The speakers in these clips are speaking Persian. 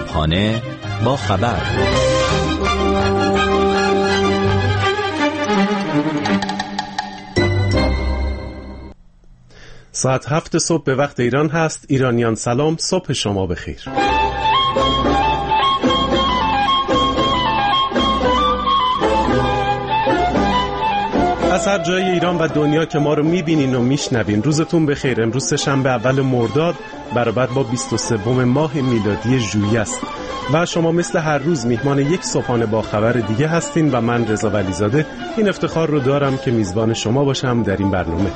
صبحانه با خبر. ساعت 7 صبح به وقت ایران هست. ایرانیان سلام، صبح شما بخیر. از هر جای ایران و دنیا که ما رو میبینین و میشنوین روزتون بخیر. امروز سه‌شنبه اول مرداد برابر با 23 ماه میلادی ژوئیه است و شما مثل هر روز میهمان یک صبحانه با خبر دیگه هستین و من رضا ولیزاده این افتخار رو دارم که میزبان شما باشم در این برنامه.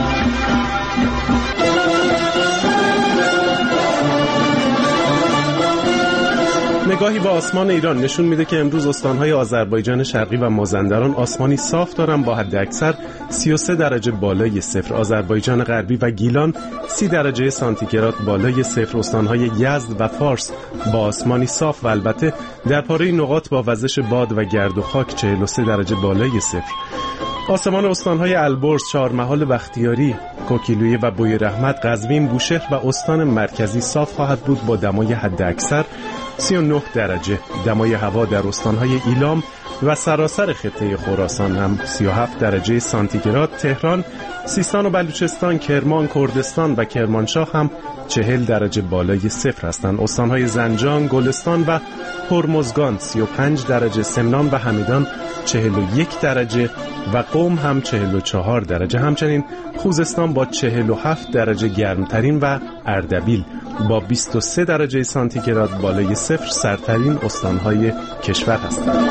نگاهی به آسمان ایران نشون میده که امروز استانهای آذربایجان شرقی و مازندران آسمانی صاف دارن با حد اکثر 33 درجه بالای صفر. آذربایجان غربی و گیلان 30 درجه سانتیگراد بالای صفر. استانهای یزد و فارس با آسمانی صاف و البته در پاره نقاط با وزش باد و گرد و خاک 43 درجه بالای صفر. آسمان استانهای البرز، چهارمحال، بختیاری، کوکیلویه و بوی رحمت، قزوین، بوشهر و استان مرکزی صاف خواهد بود با دمای حد اکثر 39 درجه. دمای هوا در استانهای ایلام و سراسر خطه خراسان هم 37 درجه سانتیگراد. تهران، سیستان و بلوچستان، کرمان، کردستان و کرمانشاه هم 40 درجه بالای صفر هستند. استانهای زنجان، گلستان و هرمزگان 35 درجه، سمنان و همدان 41 درجه و قم هم 44 درجه. همچنین خوزستان با 47 درجه گرمترین و اردبیل با 23 درجه سانتیگراد بالای صفر سرترین استانهای کشور هستند.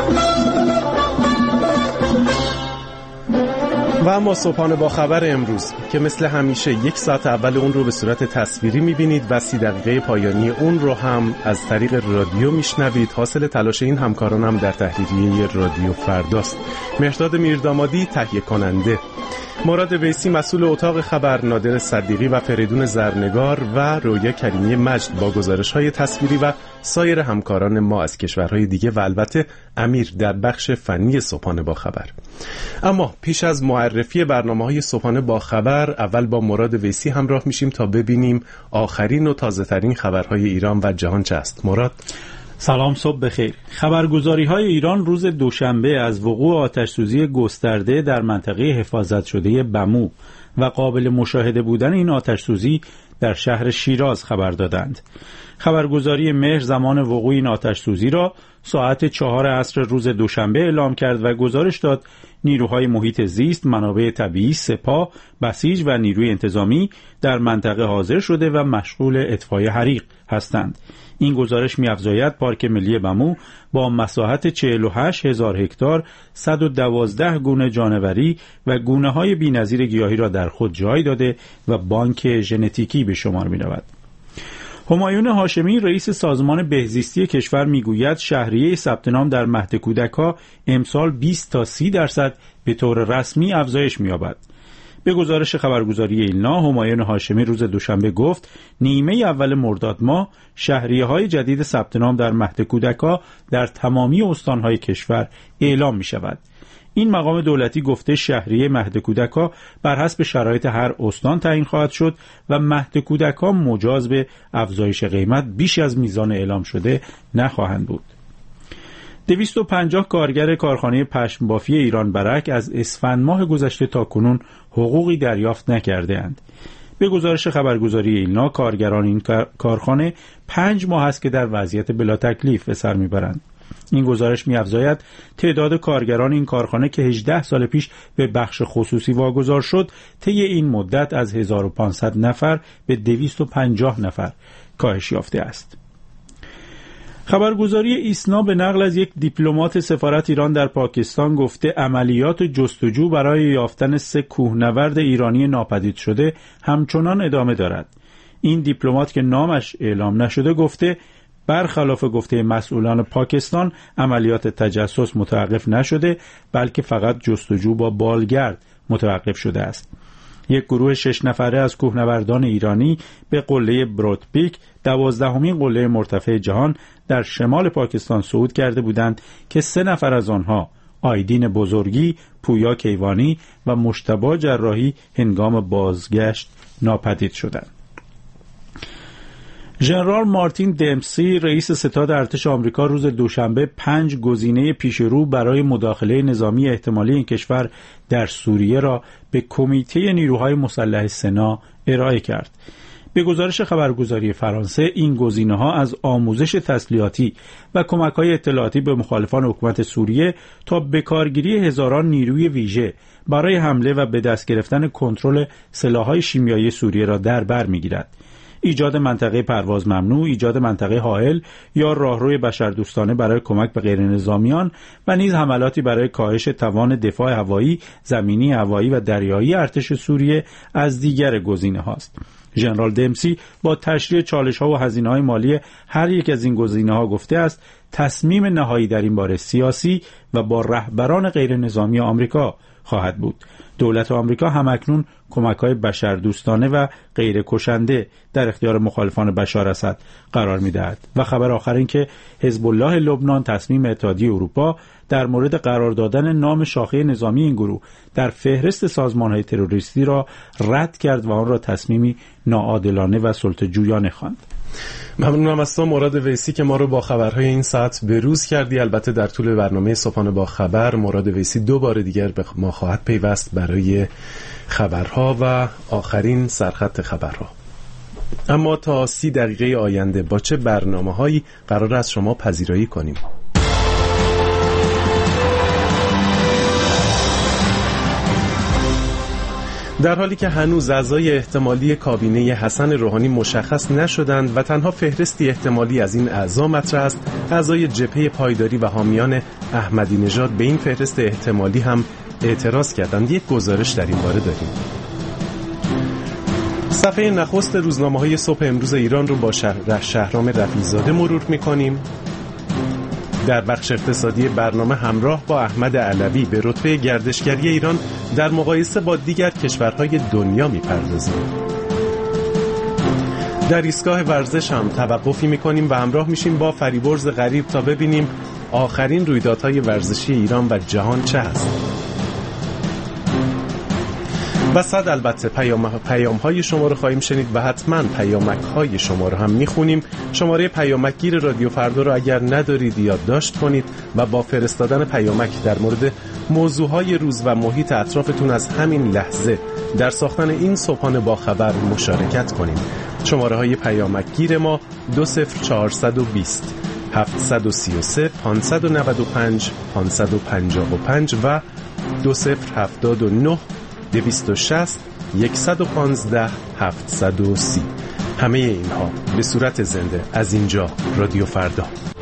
و اما صبحانه با خبر امروز که مثل همیشه یک ساعت اول اون رو به صورت تصویری میبینید و 30 دقیقه پایانی اون رو هم از طریق رادیو میشنوید. حاصل تلاش این همکارانم در تحریریه رادیو فرداست. مهرداد میردامادی تهیه کننده، مراد ویسی مسئول اتاق خبر، نادر صدیقی و فریدون زرنگار و رویا کریمی مجد با گزارش‌های تصویری و سایر همکاران ما از کشورهای دیگه و البته امیر در بخش فنی صبحانه با خبر. اما پیش از معرفی برنامه‌های صبحانه با خبر اول با مراد ویسی همراه میشیم تا ببینیم آخرین و تازه‌ترین خبرهای ایران و جهان چه است. مراد سلام، صبح بخیر. خبرگزاری‌های ایران روز دوشنبه از وقوع آتش‌سوزی گسترده در منطقه حفاظت شده بمو و قابل مشاهده بودن این آتش‌سوزی در شهر شیراز خبر دادند. خبرگزاری مهر زمان وقوع این آتش‌سوزی را ساعت 4 عصر روز دوشنبه اعلام کرد و گزارش داد نیروهای محیط زیست، منابع طبیعی، سپاه، بسیج و نیروی انتظامی در منطقه حاضر شده و مشغول اطفای حریق هستند. این گزارش می‌افزاید پارک ملی بمو با مساحت 48,000 هکتار 112 گونه جانوری و گونه‌های بی‌نظیر گیاهی را در خود جای داده و بانک ژنتیکی به شمار می‌رود. همایون هاشمی رئیس سازمان بهزیستی کشور میگوید شهریه ثبت نام در مهد کودک‌ها امسال 20 تا 30% به طور رسمی افزایش می‌یابد. به گزارش خبرگزاری ایلنا، همایون هاشمی روز دوشنبه گفت نیمه اول مرداد ماه شهریه‌های جدید ثبت نام در مهد کودک‌ها در تمامی استان‌های کشور اعلام می‌شود. این مقام دولتی گفته شهریه مهد کودک‌ها بر حسب شرایط هر استان تعیین خواهد شد و مهد کودک‌ها مجاز به افزایش قیمت بیش از میزان اعلام شده نخواهند بود. 250 کارگر کارخانه پشم بافی ایران برک از اسفند ماه گذشته تا کنون حقوقی دریافت نکرده‌اند. به گزارش خبرگزاری ایلنا، کارگران این کارخانه 5 ماه است که در وضعیت بلا تکلیف به سر میبرند. این گزارش می‌افزاید تعداد کارگران این کارخانه که 18 سال پیش به بخش خصوصی واگذار شد، طی این مدت از 1500 نفر به 250 نفر کاهش یافته است. خبرگزاری ایسنا به نقل از یک دیپلمات سفارت ایران در پاکستان گفته عملیات جستجو برای یافتن 3 کوهنورد ایرانی ناپدید شده همچنان ادامه دارد. این دیپلمات که نامش اعلام نشده گفته برخلاف گفته مسئولان پاکستان عملیات تجسس متوقف نشده بلکه فقط جستجو با بالگرد متوقف شده است. یک گروه 6 نفره از کوهنوردان ایرانی به قله برودپیک 12مین قله مرتفع جهان در شمال پاکستان صعود کرده بودند که 3 نفر از آنها آیدین بزرگی، پویا کیوانی و مجتبی جراحی هنگام بازگشت ناپدید شدند. ژنرال مارتین دمپسی رئیس ستاد ارتش آمریکا روز دوشنبه 5 گزینه پیشرو برای مداخله نظامی احتمالی این کشور در سوریه را به کمیته نیروهای مسلح سنا ارائه کرد. به گزارش خبرگزاری فرانسه این گزینه‌ها از آموزش تسلیحاتی و کمک‌های اطلاعاتی به مخالفان حکومت سوریه تا بکارگیری هزاران نیروی ویژه برای حمله و به دست گرفتن کنترل سلاح‌های شیمیایی سوریه را در بر می‌گیرد. ایجاد منطقه پرواز ممنوع، ایجاد منطقه حائل یا راهروی بشردوستانه برای کمک به غیرنظامیان و نیز حملاتی برای کاهش توان دفاع هوایی، زمینی، هوایی و دریایی ارتش سوریه از دیگر گزینه‌هاست. ژنرال دمپسی با تشریح چالش‌ها و هزینه‌های مالی هر یک از این گزینه‌ها گفته است تصمیم نهایی در این باره سیاسی و با رهبران غیر نظامی آمریکا خواهد بود. دولت آمریکا همکنون کمک‌های بشردوستانه و غیر کشنده در اختیار مخالفان بشار اسد قرار می‌دهد. و خبر آخر این که حزب الله لبنان تصمیم اتحادیه اروپا در مورد قرار دادن نام شاخه نظامی این گروه در فهرست سازمان‌های تروریستی را رد کرد و آن را تصمیمی ناعادلانه و سلطه‌جویانه خواند. ممنونم از تو مراد ویسی که ما رو با خبرهای این ساعت بروز کردی. البته در طول برنامه صبحانه با خبر مراد ویسی 2 بار دیگر به ما خواهد پیوست برای خبرها و آخرین سرخط خبرها. اما تا 30 دقیقه آینده با چه برنامه‌هایی قرار از شما پذیرایی کنیم؟ در حالی که هنوز اعضای احتمالی کابینه حسن روحانی مشخص نشدند و تنها فهرستی احتمالی از این اعضا مطرح است، اعضای جبهه پایداری و حامیان احمدی نژاد به این فهرست احتمالی هم اعتراض کردند. یک گزارش در این باره داریم. صفحه نخست روزنامه‌های صبح امروز ایران رو با شهرام رفیع‌زاده مرور می‌کنیم. در بخش اقتصادی برنامه همراه با احمد علوی به رتبه گردشگری ایران در مقایسه با دیگر کشورهای دنیا می‌پردازیم. در ایستگاه ورزش هم توقفی می‌کنیم و همراه میشیم با فریبرز غریب تا ببینیم آخرین رویدادهای ورزشی ایران و جهان چه هست. و صد البته پیام‌های شما رو خواهیم شنید و حتما پیامک‌های شما رو هم می‌خونیم. شماره پیامکگیر رادیو فردا رو اگر ندارید یادداشت کنید و با فرستادن پیامک در مورد موضوعهای روز و محیط اطرافتون از همین لحظه در ساختن این صبحانه با خبر مشارکت کنید. شماره‌های پیامکگیر ما 20420 733 595 555 و 2079 260 115 730. همه اینها به صورت زنده از اینجا رادیو فردا.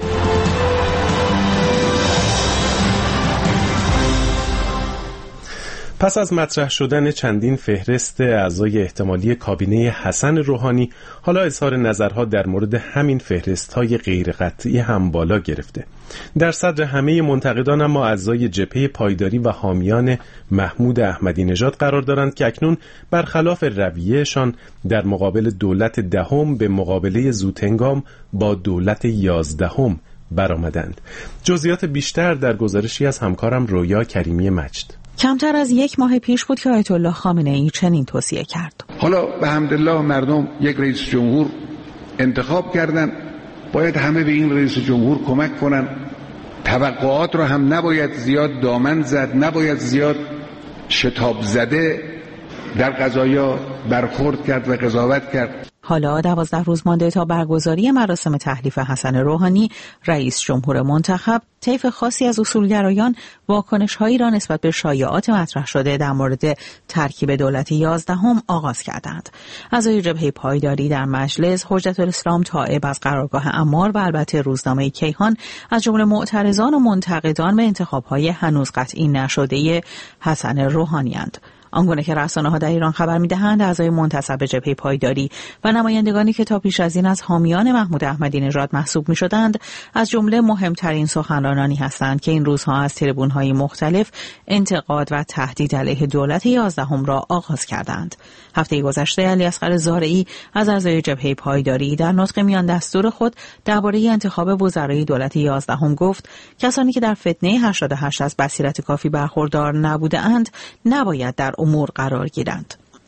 پس از مطرح شدن چندین فهرست اعضای احتمالی کابینه حسن روحانی، حالا اظهار نظرها در مورد همین فهرست‌های غیر قطعی هم بالا گرفته. در صدر همه منتقدان اما اعضای جبهه پایداری و حامیان محمود احمدی نژاد قرار دارند که اکنون برخلاف رویه‌شان در مقابل دولت دهم به مقابله زودهنگام با دولت 11 برآمدند. جزئیات بیشتر در گزارشی از همکارم رویا کریمی مجد. کمتر از 1 ماه پیش بود که آیت الله خامنه‌ای چنین توصیه کرد. حالا به حمدالله مردم یک رئیس جمهور انتخاب کردن، باید همه به این رئیس جمهور کمک کنن. توقعات رو هم نباید زیاد دامن زد، نباید زیاد شتاب زده در قضایا برخورد کرد و قضاوت کرد. حالا 12 روز مانده تا برگزاری مراسم تحلیف حسن روحانی، رئیس جمهور منتخب، طیف خاصی از اصولگرایان واکنش‌هایی را نسبت به شایعات مطرح شده در مورد ترکیب دولت 11 آغاز کردند. اعضای جبهه پایداری در مجلس، حجت الاسلام طائب از قرارگاه عمار و البته روزنامه کیهان از جمله معترضان و منتقدان به انتخاب‌های هنوز قطعی نشده حسن روحانی اند. آنگونه که رسانه‌ها در ایران خبر می‌دهند، اعضای منتسب به جبهه پایداری و نمایندگانی که تا پیش از این از حامیان محمود احمدی نژاد محسوب می‌شدند، از جمله مهمترین سخنرانانی هستند که این روزها از تریبون‌های مختلف انتقاد و تهدید علیه دولت 11 را آغاز کردند. هفته گذشته علیاصغر زارعی از اعضای جبهه پایداری در نطق میان دستور خود درباره انتخاب وزرای دولت 11 گفت کسانی که در فتنه 88 از بصیرت کافی برخوردار نبوده‌اند نباید در امور قرار گیرند.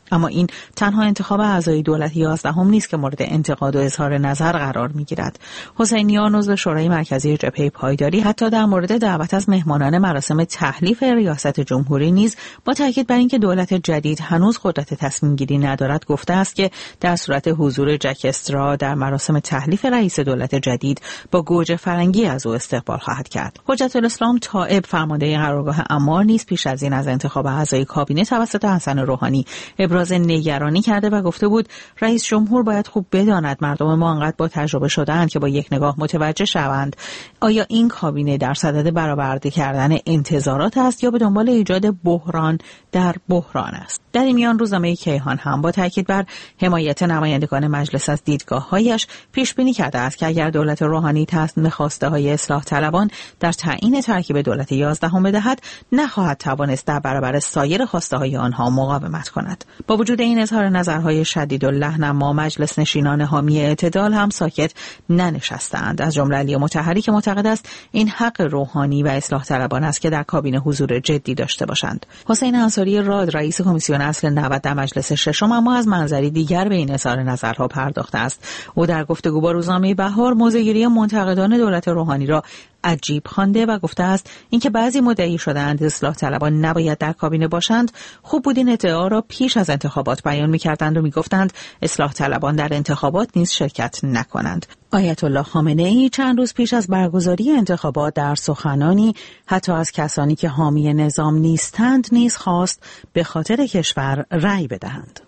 اما این تنها انتخاب اعضای دولت 11 نیست که مورد انتقاد و اظهار نظر قرار می‌گیرد. حسینیان عضو شورای مرکزی جبهه پایداری حتی در مورد دعوت از مهمانان مراسم تحلیف ریاست جمهوری نیز با تاکید بر اینکه دولت جدید هنوز قدرت تصمیم‌گیری ندارد گفته است که در صورت حضور جک استرا در مراسم تحلیف رئیس دولت جدید با گوجه فرنگی از او استقبال خواهد کرد. حجت الاسلام طائب فرمانده قرارگاه عمار نیز پیش از این از انتخاب اعضای کابینه توسط حسن روحانی ابراز نگرانی کرده و گفته بود رئیس جمهور باید خوب بداند مردم ما انقدر با تجربه شده‌اند که با یک نگاه متوجه شوند آیا این کابینه در صدد برآورده کردن انتظارات است یا به دنبال ایجاد بحران در بحران است. در این میان روزنامه کیهان هم با تاکید بر حمایت نمایندگان مجلس از دیدگاه‌هایش پیش بینی کرده است که اگر دولت روحانی تصمیم خواسته‌های اصلاح طلبان در تعیین ترکیب دولت 11 بدهد نخواهد توانست در برابر سایر خواسته‌های آنها مقاومت کند. با وجود این اظهار نظرهای شدید و لحن اما مجلس نشینان حامی اعتدال هم ساکت ننشستند، از جمله علی مطهری که معتقد است این حق روحانی و اصلاح طلبان است که در کابینه حضور جدی داشته باشند. حسین انصاری راد رئیس کمیسیون اصل 90 در مجلس ششم اما از منظری دیگر به این اظهار نظرها پرداخته است. او در گفتگو با روزنامه بهار موضع‌گیری منتقدان دولت روحانی را عجیب خوانده و گفته است اینکه بعضی مدعی شده‌اند اصلاح طلبان نباید در کابینه باشند، خوب بود این ادعا را پیش از انتخابات بیان می‌کردند و می‌گفتند اصلاح طلبان در انتخابات نیز شرکت نکنند. آیت الله خامنه‌ای چند روز پیش از برگزاری انتخابات در سخنانی حتی از کسانی که حامی نظام نیستند نیز خواست به خاطر کشور رأی بدهند.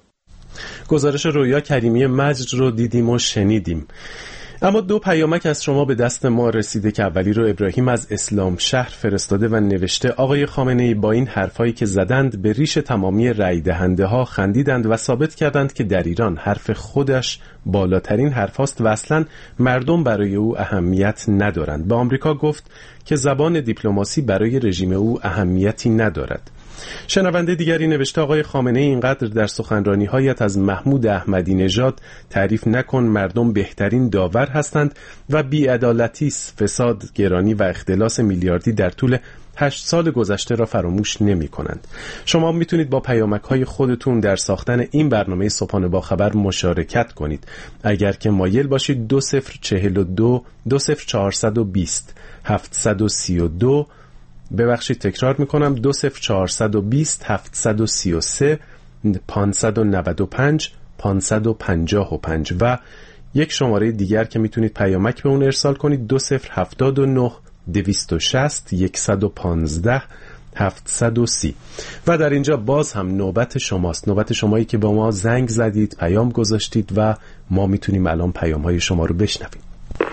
گزارش رویا کریمی مجد رو دیدیم و شنیدیم. اما 2 پیامک از شما به دست ما رسیده که اولی رو ابراهیم از اسلام شهر فرستاده و نوشته آقای خامنه‌ای با این حرفایی که زدند به ریش تمامی رای دهنده ها خندیدند و ثابت کردند که در ایران حرف خودش بالاترین حرفاست و اصلا مردم برای او اهمیت ندارند. به آمریکا گفت که زبان دیپلماسی برای رژیم او اهمیتی ندارد. شنونده دیگری نوشته آقای خامنه‌ای اینقدر در سخنرانی‌هایت از محمود احمدی نژاد تعریف نکن، مردم بهترین داور هستند و بی‌عدالتی، فساد، گرانی و اختلاس میلیاردی در طول 8 سال گذشته را فراموش نمی‌کنند. شما میتونید با پیامک‌های خودتون در ساختن این برنامه صبحانه با خبر مشارکت کنید. اگر که مایل باشید 2042 20420 732 ببخشید تکرار میکنم 20420 733 595 555 و یک شماره دیگر که میتونید پیامک به اون ارسال کنید 2079 260 115 730 و در اینجا باز هم نوبت شماست، نوبت شمایی که با ما زنگ زدید، پیام گذاشتید و ما میتونیم الان پیام‌های شما رو بشنویم.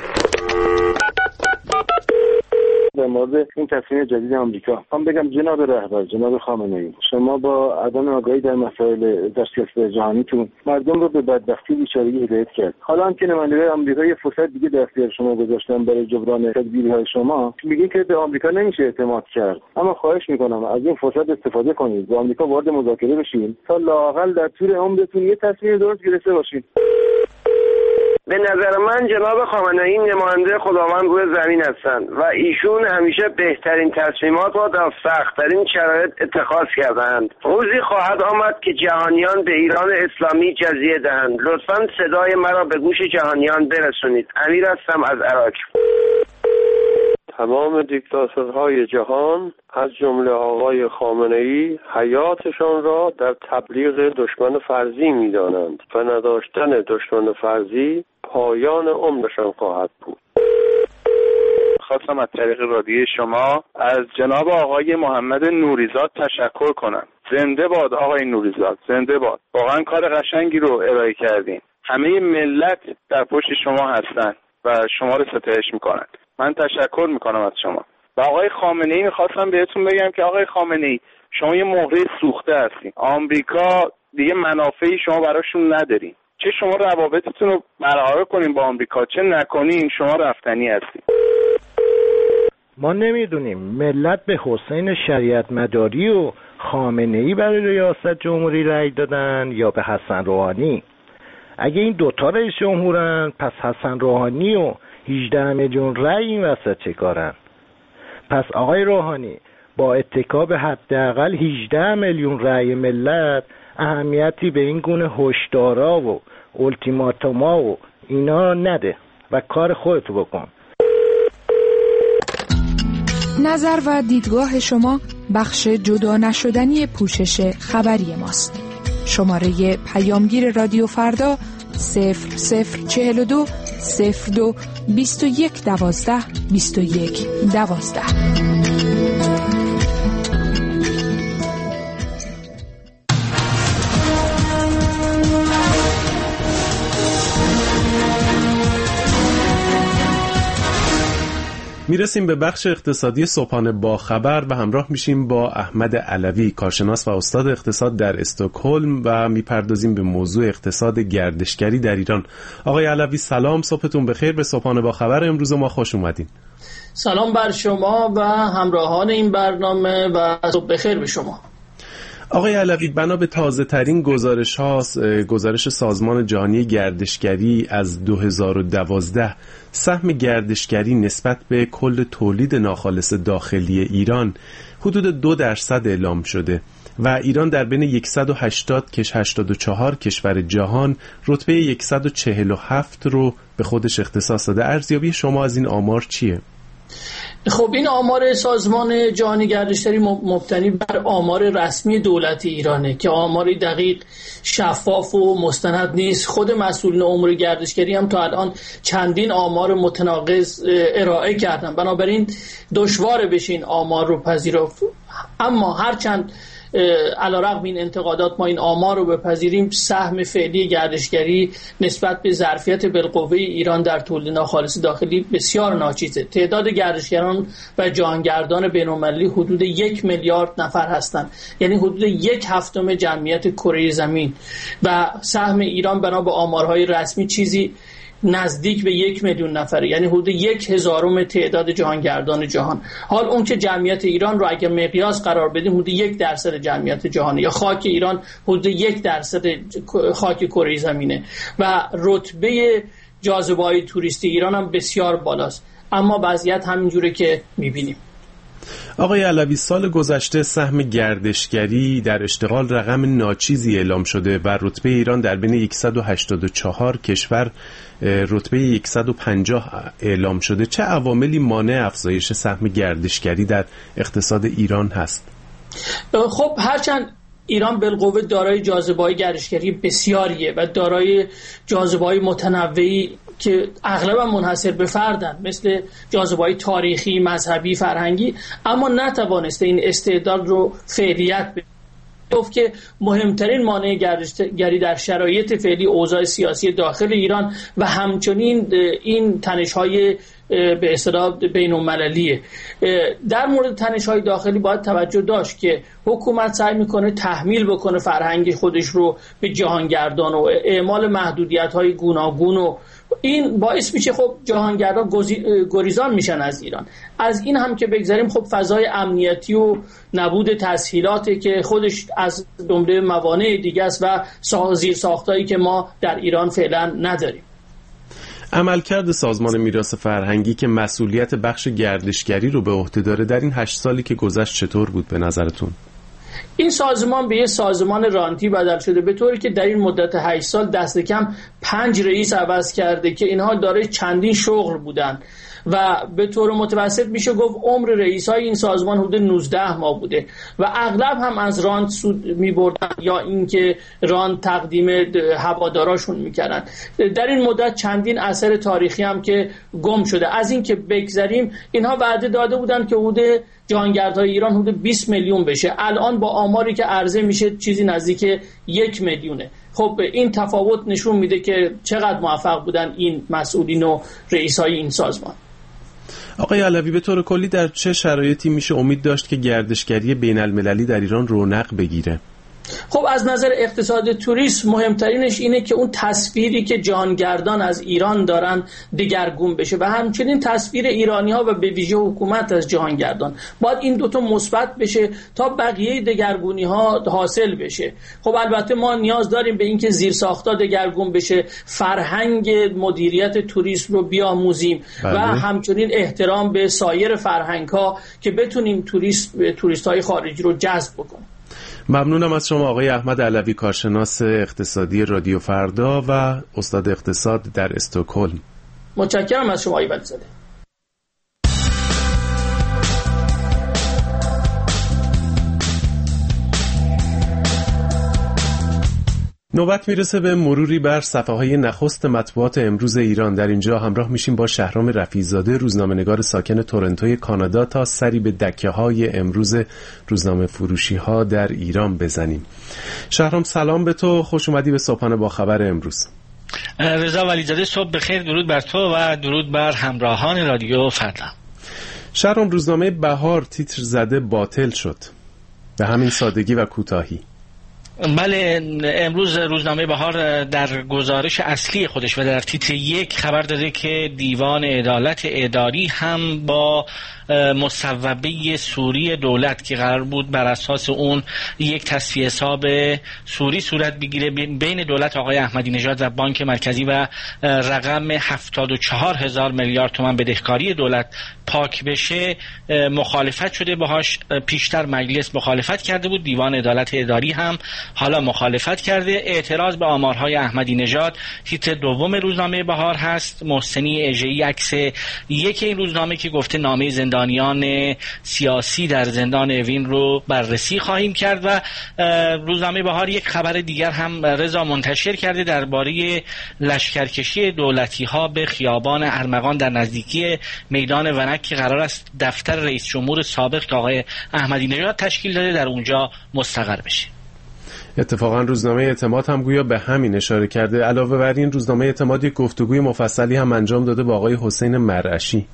در مورد این تصمیم جدید آمریکا من بگم جناب رهبر، جناب خامنه‌ای، شما با عدم آگاهی در مسائل در سیاست جهانیتون مردم رو به بدبختی بیچارگی هدایت کرد. حالا هم که نمایندگان آمریکا یه فرصت دیگه در اختیار شما گذاشتن برای جبران تدبیرهای شما، میگین که به آمریکا نمیشه اعتماد کرد. اما خواهش میکنم از این فرصت استفاده کنید، با آمریکا وارد مذاکره بشین تا لااقل در طول عمرتون یه تصمیم درست گرفته باشین. به نظر من جناب خامنه‌ای نماینده خداوند روی زمین هستند و ایشون همیشه بهترین تصمیمات را در سخت‌ترین شرایط اتخاذ کردند. روزی خواهد آمد که جهانیان به ایران اسلامی جزیه دهند. لطفاً صدای مرا به گوش جهانیان برسونید. امیر هستم از عراق. تمام دیکتاتورهای جهان از جمله آقای خامنه‌ای حیاتشان را در تبلیغ دشمن فرضی می‌دانند و نداشتن دشمن فرضی پایان عمرشان خواهد بود. خواستم از طریق رادیو شما از جناب آقای محمد نوریزاد تشکر کنم. زنده باد آقای نوریزاد، زنده باد. واقعا کار قشنگی رو ارائه کردین. همه ملت در پشت شما هستن و شما رو ستایش میکنن. من تشکر میکنم از شما. و آقای خامنه‌ای میخواستم بهتون بگم که آقای خامنه‌ای شما یه مهره سوخته هستین. آمریکا دیگه منافعی شما براشون ندارین. چه شما روابطتون رو برقرار کنین با آمریکا، چه نکنین شما رفتنی هستین. ما نمیدونیم ملت به حسین شریعت مداری و خامنه‌ای برای ریاست جمهوری رأی دادن یا به حسن روحانی. اگه این دوتا رئیس جمهورن پس حسن روحانی و 18 میلیون رأی این وسط چه کارن؟ پس آقای روحانی با اتکا به حداقل 18 میلیون رأی ملت اهمیتی به این گونه هشدارا و التیماتوما و اینا نده و کار خودتو بکن. نظر و دیدگاه شما بخش جدا نشدنی پوشش خبری ماست. شماره پیامگیر رادیو فردا 0042 02 21 12 21 12. میرسیم به بخش اقتصادی صبحانه با خبر و همراه میشیم با احمد علوی، کارشناس و استاد اقتصاد در استکهلم و میپردازیم به موضوع اقتصاد گردشگری در ایران. آقای علوی سلام، صبحتون بخیر. به صبحانه با خبر امروز ما خوش اومدین. سلام بر شما و همراهان این برنامه و صبح بخیر به شما. آقای علوی، بنا به تازه ترین گزارش سازمان جهانی گردشگری از 2012 سهم گردشگری نسبت به کل تولید ناخالص داخلی ایران حدود 2% اعلام شده و ایران در بین 184 کشور جهان رتبه 147 رو به خودش اختصاص داده. ارزیابی شما از این آمار چیه؟ خب این آمار سازمان جهانی گردشگری مبتنی بر آمار رسمی دولت ایرانه که آماری دقیق، شفاف و مستند نیست. خود مسئولین امور گردشگری هم تا الان چندین آمار متناقض ارائه کردن، بنابراین دشواره بشه این آمار رو پذیرفت. اما هرچند علیرغم این انتقادات ما این آمار رو بپذیریم، سهم فعلی گردشگری نسبت به ظرفیت بالقوه ایران در تولید ناخالص داخلی بسیار ناچیزه. تعداد گردشگران و جهانگردان بین‌المللی حدود 1 میلیارد نفر هستند، یعنی حدود 1/7 جمعیت کره زمین، و سهم ایران بنا به آمارهای رسمی چیزی نزدیک به 1 میلیون نفره، یعنی حدود 1/1000 تعداد جهانگردان جهان. حال اون که جمعیت ایران رو اگه مقیاس قرار بدیم حدود 1% جمعیت جهانه، یا خاک ایران حدود 1% خاک کره زمینه و رتبه جاذبه‌های توریستی ایران هم بسیار بالاست، اما وضعیت همینجوره که می‌بینیم. آقای علوی، سال گذشته سهم گردشگری در اشتغال رقم ناچیزی اعلام شده و رتبه ایران در بین 184 کشور رتبه 150 اعلام شده. چه عواملی مانع افزایش سهم گردشگری در اقتصاد ایران هست؟ خب هرچند ایران بالقوه دارای جاذبه‌های گردشگری بسیاریه و دارای جاذبه‌های متنوعی که اغلبا منحصر به فردن، مثل جاذبه‌های تاریخی، مذهبی، فرهنگی، اما نتوانسته این استعداد رو فعلیت بده. گفت که مهمترین مانع گردشگری در شرایط فعلی اوضاع سیاسی داخل ایران و همچنین این تنش‌های به اصطلاح بین‌المللیه. در مورد تنش‌های داخلی باید توجه داشت که حکومت سعی میکنه تحمیل بکنه فرهنگ خودش رو به جهانگردان و اعمال محدودیت‌های گوناگون، و این باعث میشه خب جهانگردان گریزان میشن از ایران. از این هم که بگذاریم، خب فضای امنیتی و نبود تسهیلاتی که خودش از جمله موانع دیگه است و زیرساختایی که ما در ایران فعلا نداریم. عملکرد سازمان میراث فرهنگی که مسئولیت بخش گردشگری رو به عهده داره در این 8 سالی که گذشت چطور بود به نظرتون؟ این سازمان به یه سازمان رانتی بدل شده، به طوری که در این مدت 8 سال دست کم 5 رئیس عوض کرده که اینها دارای چندین شغل بودن و به طور متوسط میشه گفت عمر رئیسای این سازمان حدود 19 ماه بوده و اغلب هم از رانت سود میبردن یا اینکه رانت تقدیم هواداراشون میکردن. در این مدت چندین اثر تاریخی هم که گم شده. از این که بگذریم، اینها وعده داده بودن که حدود جهانگردهای ایران حدود 20 میلیون بشه، الان با آماری که عرضه میشه چیزی نزدیک 1 میلیونه. خب این تفاوت نشون میده که چقدر موفق بودن این مسئولین و رئیسای این سازمان. آقای علوی، به طور کلی در چه شرایطی میشه امید داشت که گردشگری بین المللی در ایران رونق بگیره؟ خب از نظر اقتصاد توریسم مهمترینش اینه که اون تصویری که جهانگردان از ایران دارن دگرگون بشه و همچنین تصویر ایرانی‌ها و به ویژه حکومت از جهانگردان باید این دوتا مثبت بشه تا بقیه دگرگونی‌ها حاصل بشه. خب البته ما نیاز داریم به اینکه زیرساخت‌ها دگرگون بشه، فرهنگ مدیریت توریسم رو بیاموزیم و همچنین احترام به سایر فرهنگ‌ها که بتونیم توریست‌های خارجی رو جذب بکنیم. ممنونم از شما آقای احمد علوی، کارشناس اقتصادی رادیو فردا و استاد اقتصاد در استکهلم. متشکرم از شما آقای ولیزاده. نوبت میرسه به مروری بر صفحه‌های نخست مطبوعات امروز ایران. در اینجا همراه میشیم با شهرام رفیع‌زاده، روزنامه‌نگار ساکن تورنتوی کانادا، تا سری به دکه‌های امروز روزنامه فروشی‌ها در ایران بزنیم. شهرام سلام به تو، خوش اومدی به صبحانه با خبر امروز. رضا ولیزاده، صبح بخیر، درود بر تو و درود بر همراهان رادیو فردا. شهرام، روزنامه بهار تیتر زده باطل شد، به همین سادگی و کوتاهی. بله، امروز روزنامه بهار در گزارش اصلی خودش و در تیتر 1 خبر داده که دیوان عدالت اداری هم با مصوبه سوری دولت که قرار بود بر اساس اون یک تصفیه حساب سوری صورت بگیره بین دولت آقای احمدی نژاد و بانک مرکزی و رقم 74,000 میلیارد تومان بدهکاری دولت پاک بشه، مخالفت شده باهاش. پیشتر مجلس مخالفت کرده بود، دیوان عدالت اداری هم حالا مخالفت کرده. اعتراض به آمارهای احمدی نژاد تیتر دوم روزنامه بهار هست. محسنی اژه‌ای عکس یک این روزنامه که گفته نامه زندانیان سیاسی در زندان اوین رو بررسی خواهیم کرد. و روزنامه بهار یک خبر دیگر هم رضا منتشر کرده درباره لشکرکشی دولتی ها به خیابان ارمغان در نزدیکی میدان ونک که قرار است دفتر رئیس جمهور سابق که آقای احمدی نژاد تشکیل داده در اونجا مستقر بشه. اتفاقا روزنامه اعتماد هم گویا به همین اشاره کرده. علاوه بر این روزنامه اعتماد یک گفتگوی مفصلی هم انجام داده با آقای حسین مرعشی.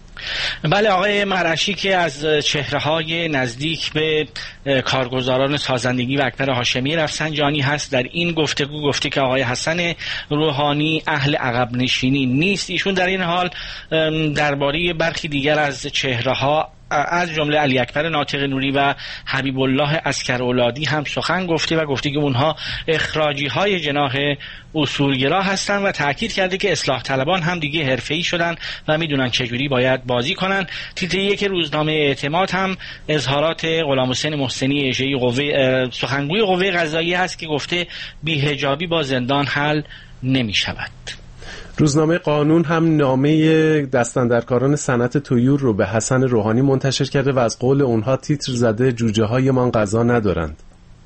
بله، آقای مرعشی که از چهره‌های نزدیک به کارگزاران سازندگی و اکبر هاشمی رفسنجانی هست، در این گفتگو گفته که آقای حسن روحانی اهل عقب نشینی نیست. ایشون در این حال درباره برخی دیگر از چهره‌ها از جمله علی اکبر ناطق نوری و حبیب الله عسکرولادی هم سخن گفته و گفته که اونها اخراجی های جناح اصولگرا هستن و تاکید کرده که اصلاح طلبان هم دیگه حرفه‌ای شدن و میدونن چجوری باید بازی کنن. تیتر 1 روزنامه اعتماد هم اظهارات غلامحسین محسنی اژه‌ای سخنگوی قوه قضاییه هست که گفته بی‌حجابی با زندان حل نمی‌شود. روزنامه قانون هم نامه دستاندرکاران صنعت طیور رو به حسن روحانی منتشر کرده و از قول اونها تیتر زده جوجه های من غذا ندارند.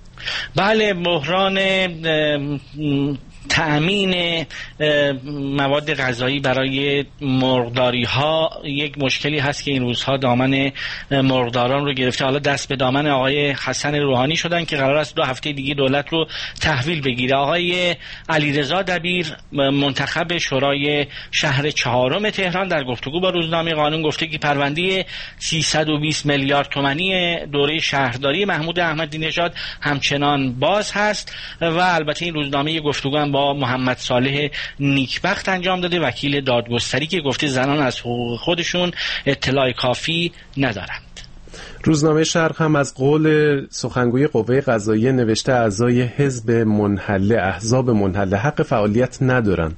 بله، بحران تأمین مواد غذایی برای مرغداری ها یک مشکلی هست که این روزها دامن مرغداران رو گرفته. حالا دست به دامن آقای حسن روحانی شدن که قرار است 2 هفته دیگه دولت رو تحویل بگیره. آقای علیرضا دبیر منتخب شورای شهر 4 تهران در گفتگو با روزنامه قانون گفته که پرونده 320 میلیارد تومانی دوره شهرداری محمود احمدی نژاد همچنان باز هست و البته این روزنامه گفتگو هم با محمد صالح نیکبخت انجام داده، وکیل دادگستری، که گفته زنان از حقوق خودشون اطلاع کافی ندارند. روزنامه شرق هم از قول سخنگوی قوه قضاییه نوشته اعضای حزب منحله احزاب منحله حق فعالیت ندارند.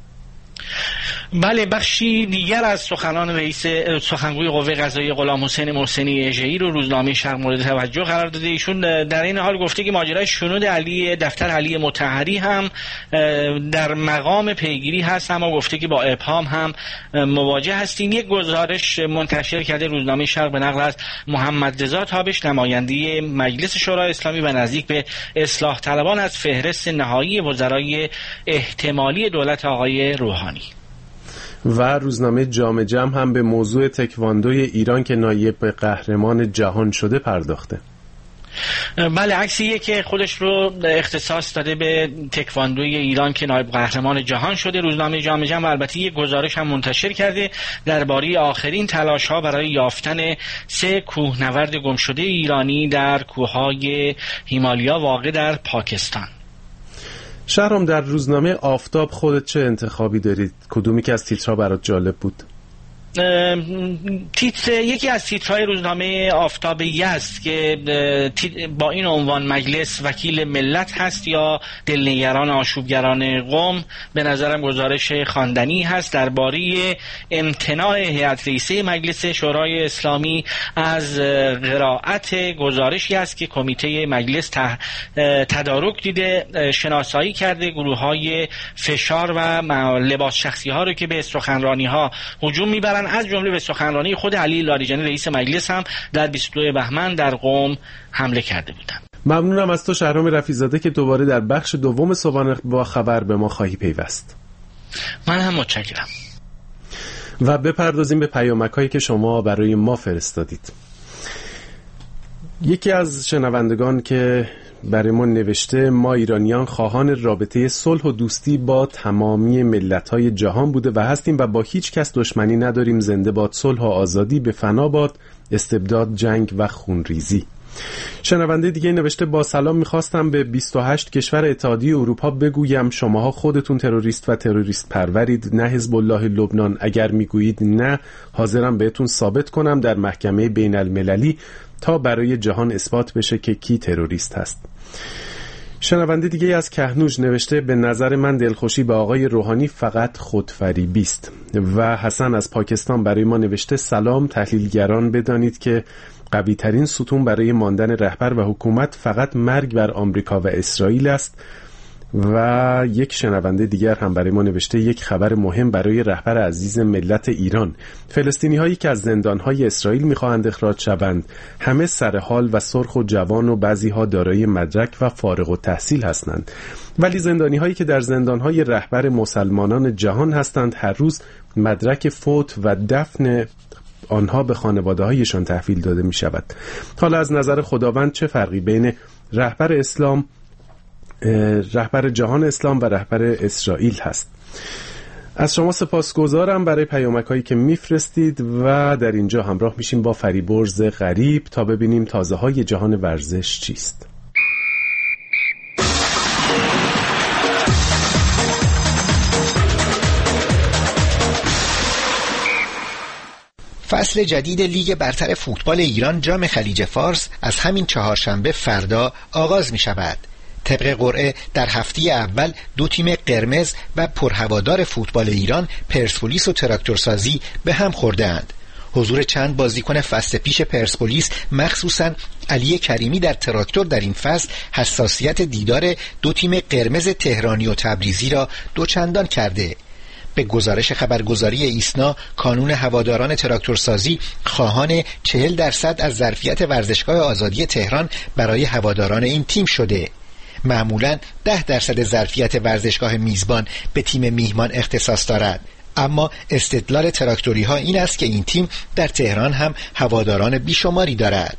بله، بخشی دیگر از سخنان سخنگوی قوه قضاییه غلامحسین محسنی اژه‌ای رو روزنامه شرق مورد توجه قرار داده. ایشون در این حال گفته که ماجرای شنود دفتر علی مطهری هم در مقام پیگیری هست، اما گفته که با ابهام هم مواجه هستیم. یک گزارش منتشر کرده روزنامه شرق به نقل از محمد رضا تابش، نماینده مجلس شورای اسلامی و نزدیک به اصلاح طلبان، از فهرست نهایی وزرای احتمالی دولت آقای روحانی. و روزنامه جام جم هم به موضوع تکواندوی ایران که نایب قهرمان جهان شده پرداخته. بله، عکسیه که خودش رو اختصاص داده به تکواندوی ایران که نایب قهرمان جهان شده. روزنامه جامعه جمع و البته یک گزارش هم منتشر کرده درباره آخرین تلاش‌ها برای یافتن 3 کوهنورد گمشده ایرانی در کوههای هیمالیا واقع در پاکستان. شهرام، در روزنامه آفتاب خودت چه انتخابی دارید؟ کدومی که از تیترها برات جالب بود؟ یکی از تیترهای روزنامه آفتاب یزد که با این عنوان مجلس وکیل ملت هست یا دلنگران آشوبگران قم، به نظرم گزارش خواندنی هست درباره امتناع هیئت رئیسه مجلس شورای اسلامی از قرائت گزارشی است که کمیته مجلس تدارک دیده، شناسایی کرده گروه‌های فشار و لباس شخصی ها رو که به سخنرانی ها هجوم میبرن، از جمله به سخنرانی خود علی لاریجانی رئیس مجلس هم در 22 بهمن در قم حمله کرده بودند. ممنونم از تو شهرام رفیع‌زاده که دوباره در بخش دوم صبحانه با خبر به ما خواهی پیوست. من هم متشکرم. و بپردازیم به پیامک‌هایی که شما برای ما فرستادید. یکی از شنوندگان که برای ما نوشته: ما ایرانیان خواهان رابطه صلح و دوستی با تمامی ملت‌های جهان بوده و هستیم و با هیچ کس دشمنی نداریم. زنده باد صلح و آزادی، به فنا باد استبداد، جنگ و خونریزی. شنونده دیگه نوشته: با سلام، میخواستم به 28 کشور اتحادیه اروپا بگویم شماها خودتون تروریست و تروریست پرورید، نه حزب الله لبنان. اگر میگویید نه، حاضرم بهتون ثابت کنم در محکمه بین المللی تا برای جهان اثبات بشه که کی تروریست هست. شنونده دیگه از کهنوج نوشته: به نظر من دلخوشی به آقای روحانی فقط خودفریبی است. و حسن از پاکستان برای ما نوشته: سلام، تحلیلگران بدانید که قوی ترین ستون برای ماندن رهبر و حکومت فقط مرگ بر آمریکا و اسرائیل است. و یک شنونده دیگر هم برای ما نوشته: یک خبر مهم برای رهبر عزیز ملت ایران، فلسطینی هایی که از زندان های اسرائیل میخواهند اخراج شوند همه سر حال و سرخ و جوان و بعضی ها دارای مدرک و فارغ التحصیل هستند، ولی زندانی هایی که در زندان های رهبر مسلمانان جهان هستند هر روز مدرک فوت و دفن آنها به خانواده هایشان تحویل داده می شود. حالا از نظر خداوند چه فرقی بین رهبر جهان اسلام و رهبر اسرائیل هست؟ از شما سپاسگزارم برای پیامک‌هایی که میفرستید و در اینجا همراه میشیم با فریبرز غریب تا ببینیم تازه‌های جهان ورزش چیست. فصل جدید لیگ برتر فوتبال ایران جام خلیج فارس از همین چهارشنبه فردا آغاز می شود. طبق قرعه در هفته اول 2 تیم قرمز و پرهوادار فوتبال ایران، پرسپولیس و تراکتورسازی، به هم خورده‌اند. حضور چند بازیکن فصل پیش پرسپولیس، مخصوصاً علی کریمی در تراکتور، در این فصل حساسیت دیدار 2 تیم قرمز تهرانی و تبریزی را دوچندان کرده. به گزارش خبرگزاری ایسنا، کانون هواداران تراکتورسازی خواهان 40% از ظرفیت ورزشگاه آزادی تهران برای هواداران این تیم شده. معمولاً 10% ظرفیت ورزشگاه میزبان به تیم میهمان اختصاص دارد، اما استدلال تراکتوری ها این است که این تیم در تهران هم هواداران بیشماری دارد.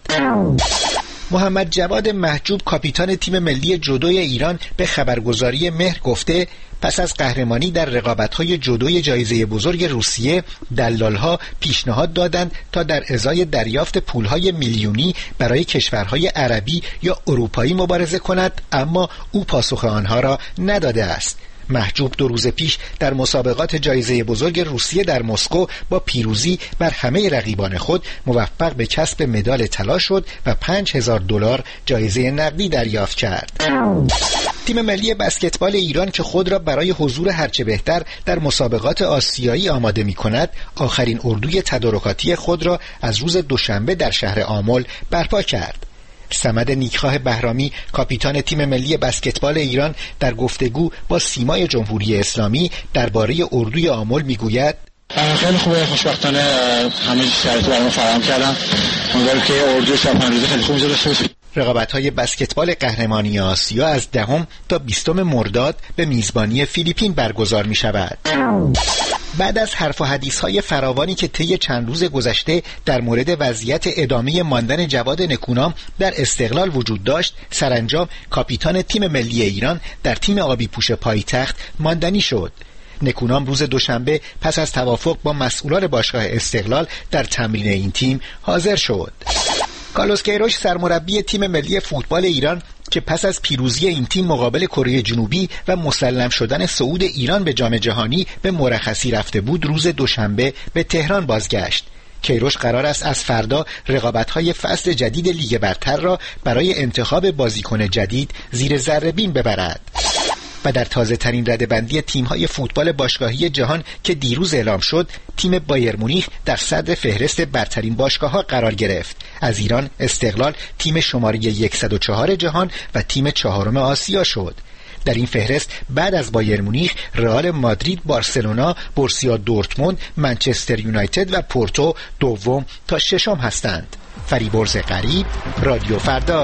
محمد جواد محجوب، کاپیتان تیم ملی جودوی ایران، به خبرگزاری مهر گفته پس از قهرمانی در رقابت‌های جودوی جایزه بزرگ روسیه، دلال‌ها پیشنهاد دادند تا در ازای دریافت پول‌های میلیونی برای کشورهای عربی یا اروپایی مبارزه کند، اما او پاسخ آنها را نداده است. محجوب 2 روز پیش در مسابقات جایزه بزرگ روسیه در مسکو با پیروزی بر همه رقیبان خود موفق به کسب مدال طلا شد و $5000 جایزه نقدی دریافت کرد. تیم ملی بسکتبال ایران که خود را برای حضور هرچه بهتر در مسابقات آسیایی آماده می کند، آخرین اردوی تدارکاتی خود را از روز دوشنبه در شهر آمل برپا کرد. صمد نیکخواه بهرامی، کاپیتان تیم ملی بسکتبال ایران، در گفتگو با سیمای جمهوری اسلامی درباره اردوی آمل میگوید: خیلی خوبه، خوشبختانه همه شرایط برام فراهم کردن. امیدوارم که اردوی 4-5 روزه خیلی خوب داشته باشه. رقابت‌های بسکتبال قهرمانی آسیا از 10 تا 20 مرداد به میزبانی فیلیپین برگزار می‌شود. بعد از حرف و حدیث‌های فراوانی که طی چند روز گذشته در مورد وضعیت ادامه ماندن جواد نکونام در استقلال وجود داشت، سرانجام کاپیتان تیم ملی ایران در تیم آبی پوش پایتخت ماندنی شد. نکونام روز دوشنبه پس از توافق با مسئولان باشگاه استقلال در تمرین این تیم حاضر شد. کارلوس کیروش سرمربی تیم ملی فوتبال ایران که پس از پیروزی این تیم مقابل کره جنوبی و مسلم شدن صعود ایران به جام جهانی به مرخصی رفته بود، روز دوشنبه به تهران بازگشت. کیروش قرار است از فردا رقابت‌های فصل جدید لیگ برتر را برای انتخاب بازیکن جدید زیر ذره‌بین ببرد. و در تازه ترین رده‌بندی تیم‌های فوتبال باشگاهی جهان که دیروز اعلام شد، تیم بایر مونیخ در صدر فهرست برترین باشگاه‌ها قرار گرفت. از ایران استقلال تیم شماره 104 جهان و تیم چهارم آسیا شد. در این فهرست بعد از بایر مونیخ، رئال مادرید، بارسلونا، بورسیا دورتموند، منچستر یونایتد و پورتو دوم تا ششم هستند. فریبرز غریب، رادیو فردا.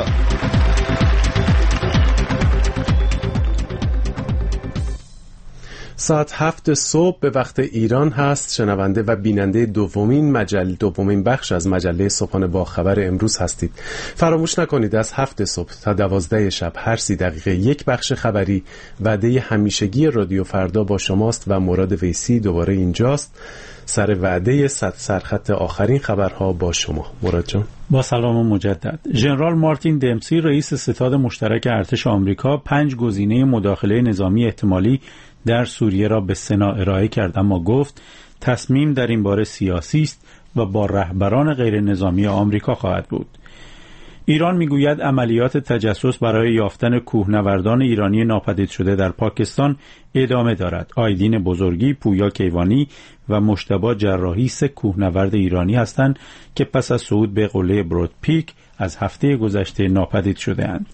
ساعت 7 صبح به وقت ایران هست. شنونده و بیننده دومین بخش از مجله صبحانه با خبر امروز هستید. فراموش نکنید از 7 صبح تا 12 شب هر 30 دقیقه یک بخش خبری وعده همیشگی رادیو فردا با شماست و مراد ویسی دوباره اینجاست سر وعده سرخط آخرین خبرها با شما. مراد جان با سلام مجدد. ژنرال مارتین دمسی رئیس ستاد مشترک ارتش آمریکا 5 گزینه مداخله نظامی احتمالی در سوریه را به سنا ارائه کرد، اما گفت تصمیم در این باره سیاسی است و با رهبران غیر نظامی آمریکا خواهد بود. ایران میگوید عملیات تجسس برای یافتن کوهنوردان ایرانی ناپدید شده در پاکستان ادامه دارد. آیدین بزرگی، پویا کیوانی و مجتبی جراحی 3 کوهنورد ایرانی هستند که پس از صعود به قله برود پیک از هفته گذشته ناپدید شده اند.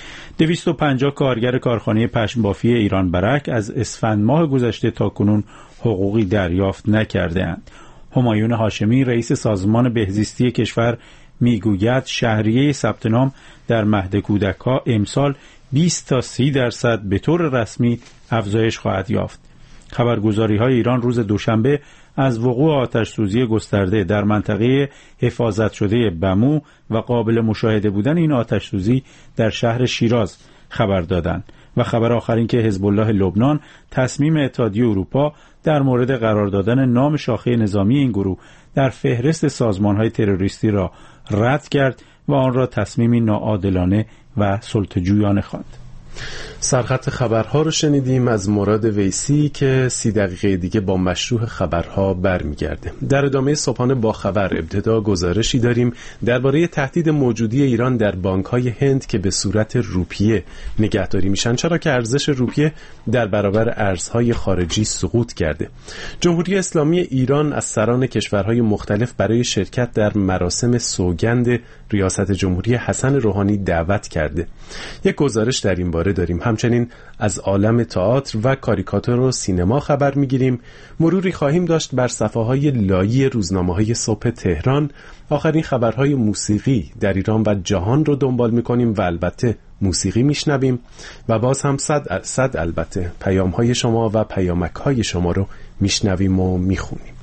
250 کارگر کارخانه پشم بافی ایران برک از اسفند ماه گذشته تا کنون حقوقی دریافت نکرده اند. همایون هاشمی رئیس سازمان بهزیستی کشور میگوید شهریه ثبت نام در مهد کودک‌ها امسال 20 تا 30% به طور رسمی افزایش خواهد یافت. خبرگزاری‌های ایران روز دوشنبه از وقوع آتش‌سوزی گسترده در منطقه حفاظت شده بمو و قابل مشاهده بودن این آتش‌سوزی در شهر شیراز خبر دادند و خبر آخرین که حزب الله لبنان تصمیم اتحادیه اروپا در مورد قرار دادن نام شاخه نظامی این گروه در فهرست سازمان‌های تروریستی را رد کرد و آن را تصمیمی ناعادلانه و سلطه‌جویانه خواند. سرخط خبرها رو شنیدیم از مراد ویسی که 30 دقیقه دیگه با مشروع خبرها برمیگرده. در ادامه صبحانه با خبر ابتدا گزارشی داریم درباره تهدید موجودی ایران در بانک‌های هند که به صورت روپیه نگهداری میشن، چرا که ارزش روپیه در برابر ارزهای خارجی سقوط کرده. جمهوری اسلامی ایران از سران کشورهای مختلف برای شرکت در مراسم سوگند ریاست جمهوری حسن روحانی دعوت کرده. یک گزارش در این باره داریم. همچنین از عالم تئاتر و کاریکاتور و سینما خبر میگیریم. مروری خواهیم داشت بر صفحه‌های لایی روزنامه‌های صبح تهران. آخرین خبرهای موسیقی در ایران و جهان رو دنبال میکنیم و البته موسیقی میشنویم و باز هم صد البته پیام‌های شما و پیامک‌های شما رو میشنویم و میخونیم.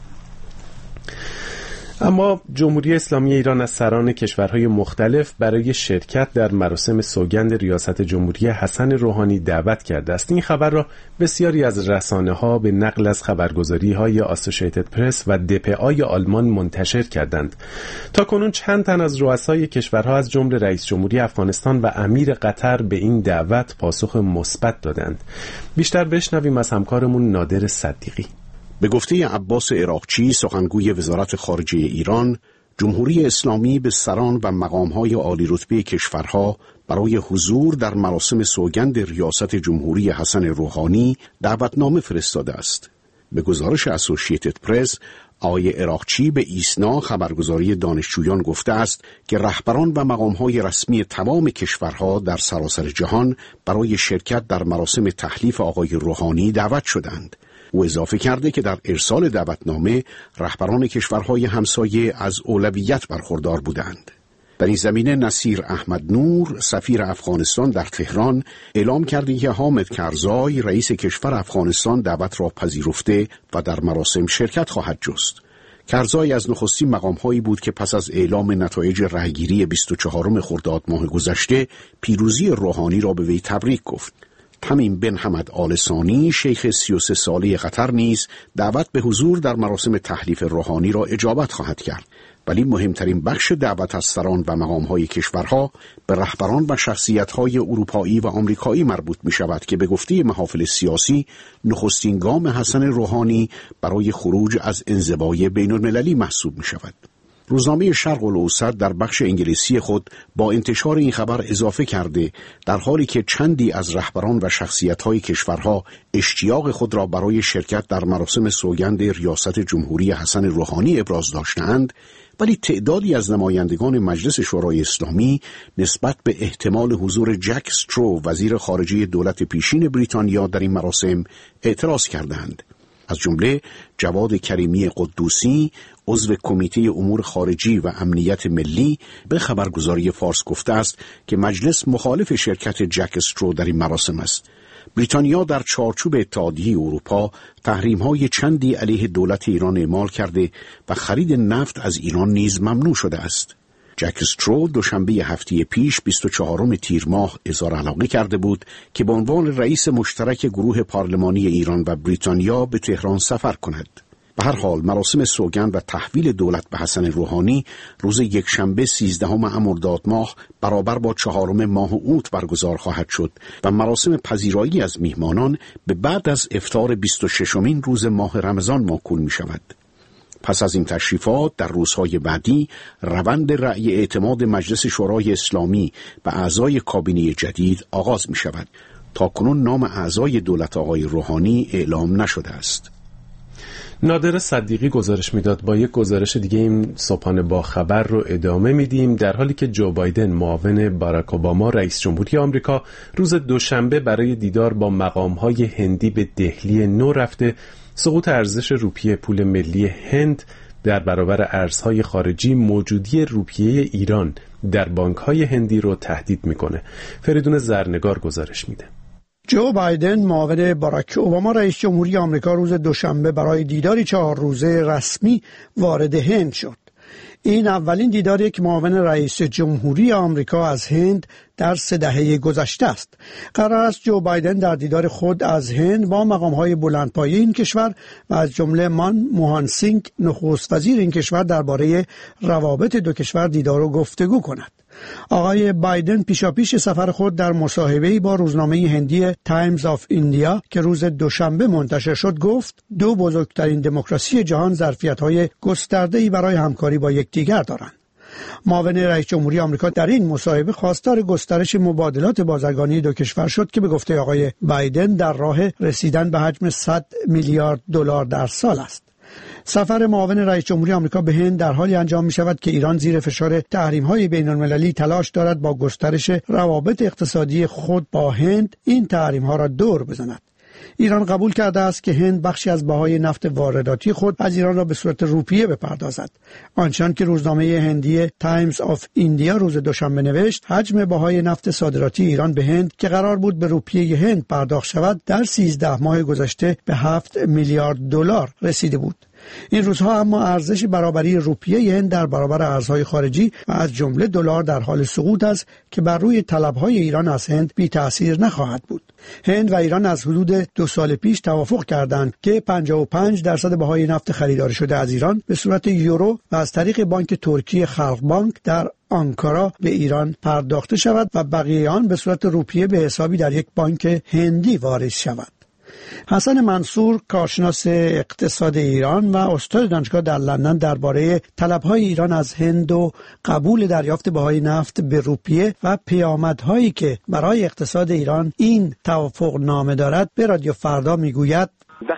اما جمهوری اسلامی ایران از سران کشورهای مختلف برای شرکت در مراسم سوگند ریاست جمهوری حسن روحانی دعوت کرده است. این خبر را بسیاری از رسانه‌ها به نقل از خبرگزاری‌های آسوشییتد پرس و دپآ آلمان منتشر کردند. تاکنون چند تن از رؤسای کشورها از جمله رئیس جمهوری افغانستان و امیر قطر به این دعوت پاسخ مثبت دادند. بیشتر بشنویم از همکارمون نادر صدیقی. به گفته عباس عراقچی سخنگوی وزارت خارجه ایران، جمهوری اسلامی به سران و مقام‌های عالی رتبه کشورها برای حضور در مراسم سوگند ریاست جمهوری حسن روحانی دعوتنامه فرستاده است. به گزارش اسوشییتد پرس، آقای عراقچی به ایسنا خبرگزاری دانشجویان گفته است که رهبران و مقام‌های رسمی تمام کشورها در سراسر جهان برای شرکت در مراسم تحلیف آقای روحانی دعوت شدند. او اضافه کرده که در ارسال دعوتنامه رهبران کشورهای همسایه از اولویت برخوردار بودند. در این زمینه نصیر احمد نور سفیر افغانستان در تهران اعلام کرده که حامد کرزای رئیس کشور افغانستان دعوت را پذیرفته و در مراسم شرکت خواهد جست. کرزای از نخستین مقام‌هایی بود که پس از اعلام نتایج رأیگیری 24 خرداد ماه گذشته پیروزی روحانی را به وی تبریک گفت. تمیم بن حمد آل ثانی شیخ 33 ساله قطر نیز دعوت به حضور در مراسم تحلیف روحانی را اجابت خواهد کرد، ولی مهمترین بخش دعوت از سران و مقام‌های کشورها به رهبران و شخصیت‌های اروپایی و آمریکایی مربوط می‌شود که به گفته محافل سیاسی نخستین گام حسن روحانی برای خروج از انزوای بین‌المللی محسوب می‌شود. روزنامه شرق الاوسط در بخش انگلیسی خود با انتشار این خبر اضافه کرده در حالی که چندی از رهبران و شخصیت‌های کشورها اشتیاق خود را برای شرکت در مراسم سوگند ریاست جمهوری حسن روحانی ابراز داشتند، ولی تعدادی از نمایندگان مجلس شورای اسلامی نسبت به احتمال حضور جک استرو وزیر خارجه دولت پیشین بریتانیا در این مراسم اعتراض کردند. از جمله جواد کریمی قدوسی عضو کمیته امور خارجی و امنیت ملی به خبرگزاری فارس گفته است که مجلس مخالف شرکت جک استرو در این مراسم است. بریتانیا در چارچوب اتحادیه اروپا تحریم‌های چندی علیه دولت ایران اعمال کرده و خرید نفت از ایران نیز ممنوع شده است. جک استرو دوشنبه هفته پیش 24 تیر ماه اظهار علاقه کرده بود که به عنوان رئیس مشترک گروه پارلمانی ایران و بریتانیا به تهران سفر کند. به هر حال مراسم سوگند و تحویل دولت به حسن روحانی روز یکشنبه 13 مرداد ماه برابر با 4 ماه اوت برگزار خواهد شد و مراسم پذیرایی از میهمانان به بعد از افطار 26مین روز ماه رمضان موکول می شود. پس از این تشریفات در روزهای بعدی روند رأی اعتماد مجلس شورای اسلامی به اعضای کابینه جدید آغاز می شود. تاکنون نام اعضای دولت آقای روحانی اعلام نشده است. نادر صدیقی گزارش میداد. با یک گزارش دیگه این صبحانه با خبر رو ادامه میدیم. در حالی که جو بایدن معاون باراک اوباما رئیس جمهوری آمریکا روز دوشنبه برای دیدار با مقام‌های هندی به دهلی نو رفته، سقوط ارزش روپیه پول ملی هند در برابر ارزهای خارجی موجودی روپیه ایران در بانک‌های هندی رو تهدید میکنه. فریدون زرنگار گزارش میده. جو بایدن معاون باراک اوباما رئیس جمهوری آمریکا روز دوشنبه برای دیداری 4 روزه رسمی وارد هند شد. این اولین دیداری که معاون رئیس جمهوری آمریکا از هند در 3 دهه گذشته است. قرار است جو بایدن در دیدار خود از هند با مقام‌های بلندپایه این کشور و از جمله منموهان سینگ نخست وزیر این کشور درباره روابط دو کشور دیدار و گفتگو کند. آقای بایدن پیشاپیش سفر خود در مصاحبه‌ای با روزنامه هندی تایمز آف ایندیا که روز دوشنبه منتشر شد گفت 2 بزرگترین دموکراسی جهان ظرفیت‌های گسترده‌ای برای همکاری با یکدیگر دارند. معاون رئیس جمهوری آمریکا در این مصاحبه خواستار گسترش مبادلات بازرگانی دو کشور شد که به گفته آقای بایدن در راه رسیدن به حجم 100 میلیارد دلار در سال است. سفر معاون رئیس جمهوری آمریکا به هند در حالی انجام می شود که ایران زیر فشار تحریم‌های بین‌المللی تلاش دارد با گسترش روابط اقتصادی خود با هند این تحریم‌ها را دور بزند. ایران قبول کرده است که هند بخشی از بهای نفت وارداتی خود از ایران را به صورت روپیه بپردازد. آنچنان که روزنامه هندی تایمز آف ایندیا روز دوشنبه نوشت، حجم بهای نفت صادراتی ایران به هند که قرار بود به روپیه هند پرداخت شود در 13 ماه گذشته به 7 میلیارد دلار رسیده بود. این روزها اما ارزش برابری روپیه هند در برابر ارزهای خارجی و از جمله دلار در حال سقوط است که بر روی طلب‌های ایران از هند بی تأثیر نخواهد بود. هند و ایران از حدود 2 سال پیش توافق کردند که 55% بهای نفت خریداری شده از ایران به صورت یورو و از طریق بانک ترکی خلق بانک در آنکارا به ایران پرداخته شود و بقیه آن به صورت روپیه به حسابی در یک بانک هندی واریز شود. حسن منصور کارشناس اقتصاد ایران و استاد دانشگاه در لندن درباره طلب‌های ایران از هند و قبول دریافت بهای نفت به روپیه و پیامدهایی که برای اقتصاد ایران این توافق نامه دارد به رادیو فردا میگوید وقتی کشور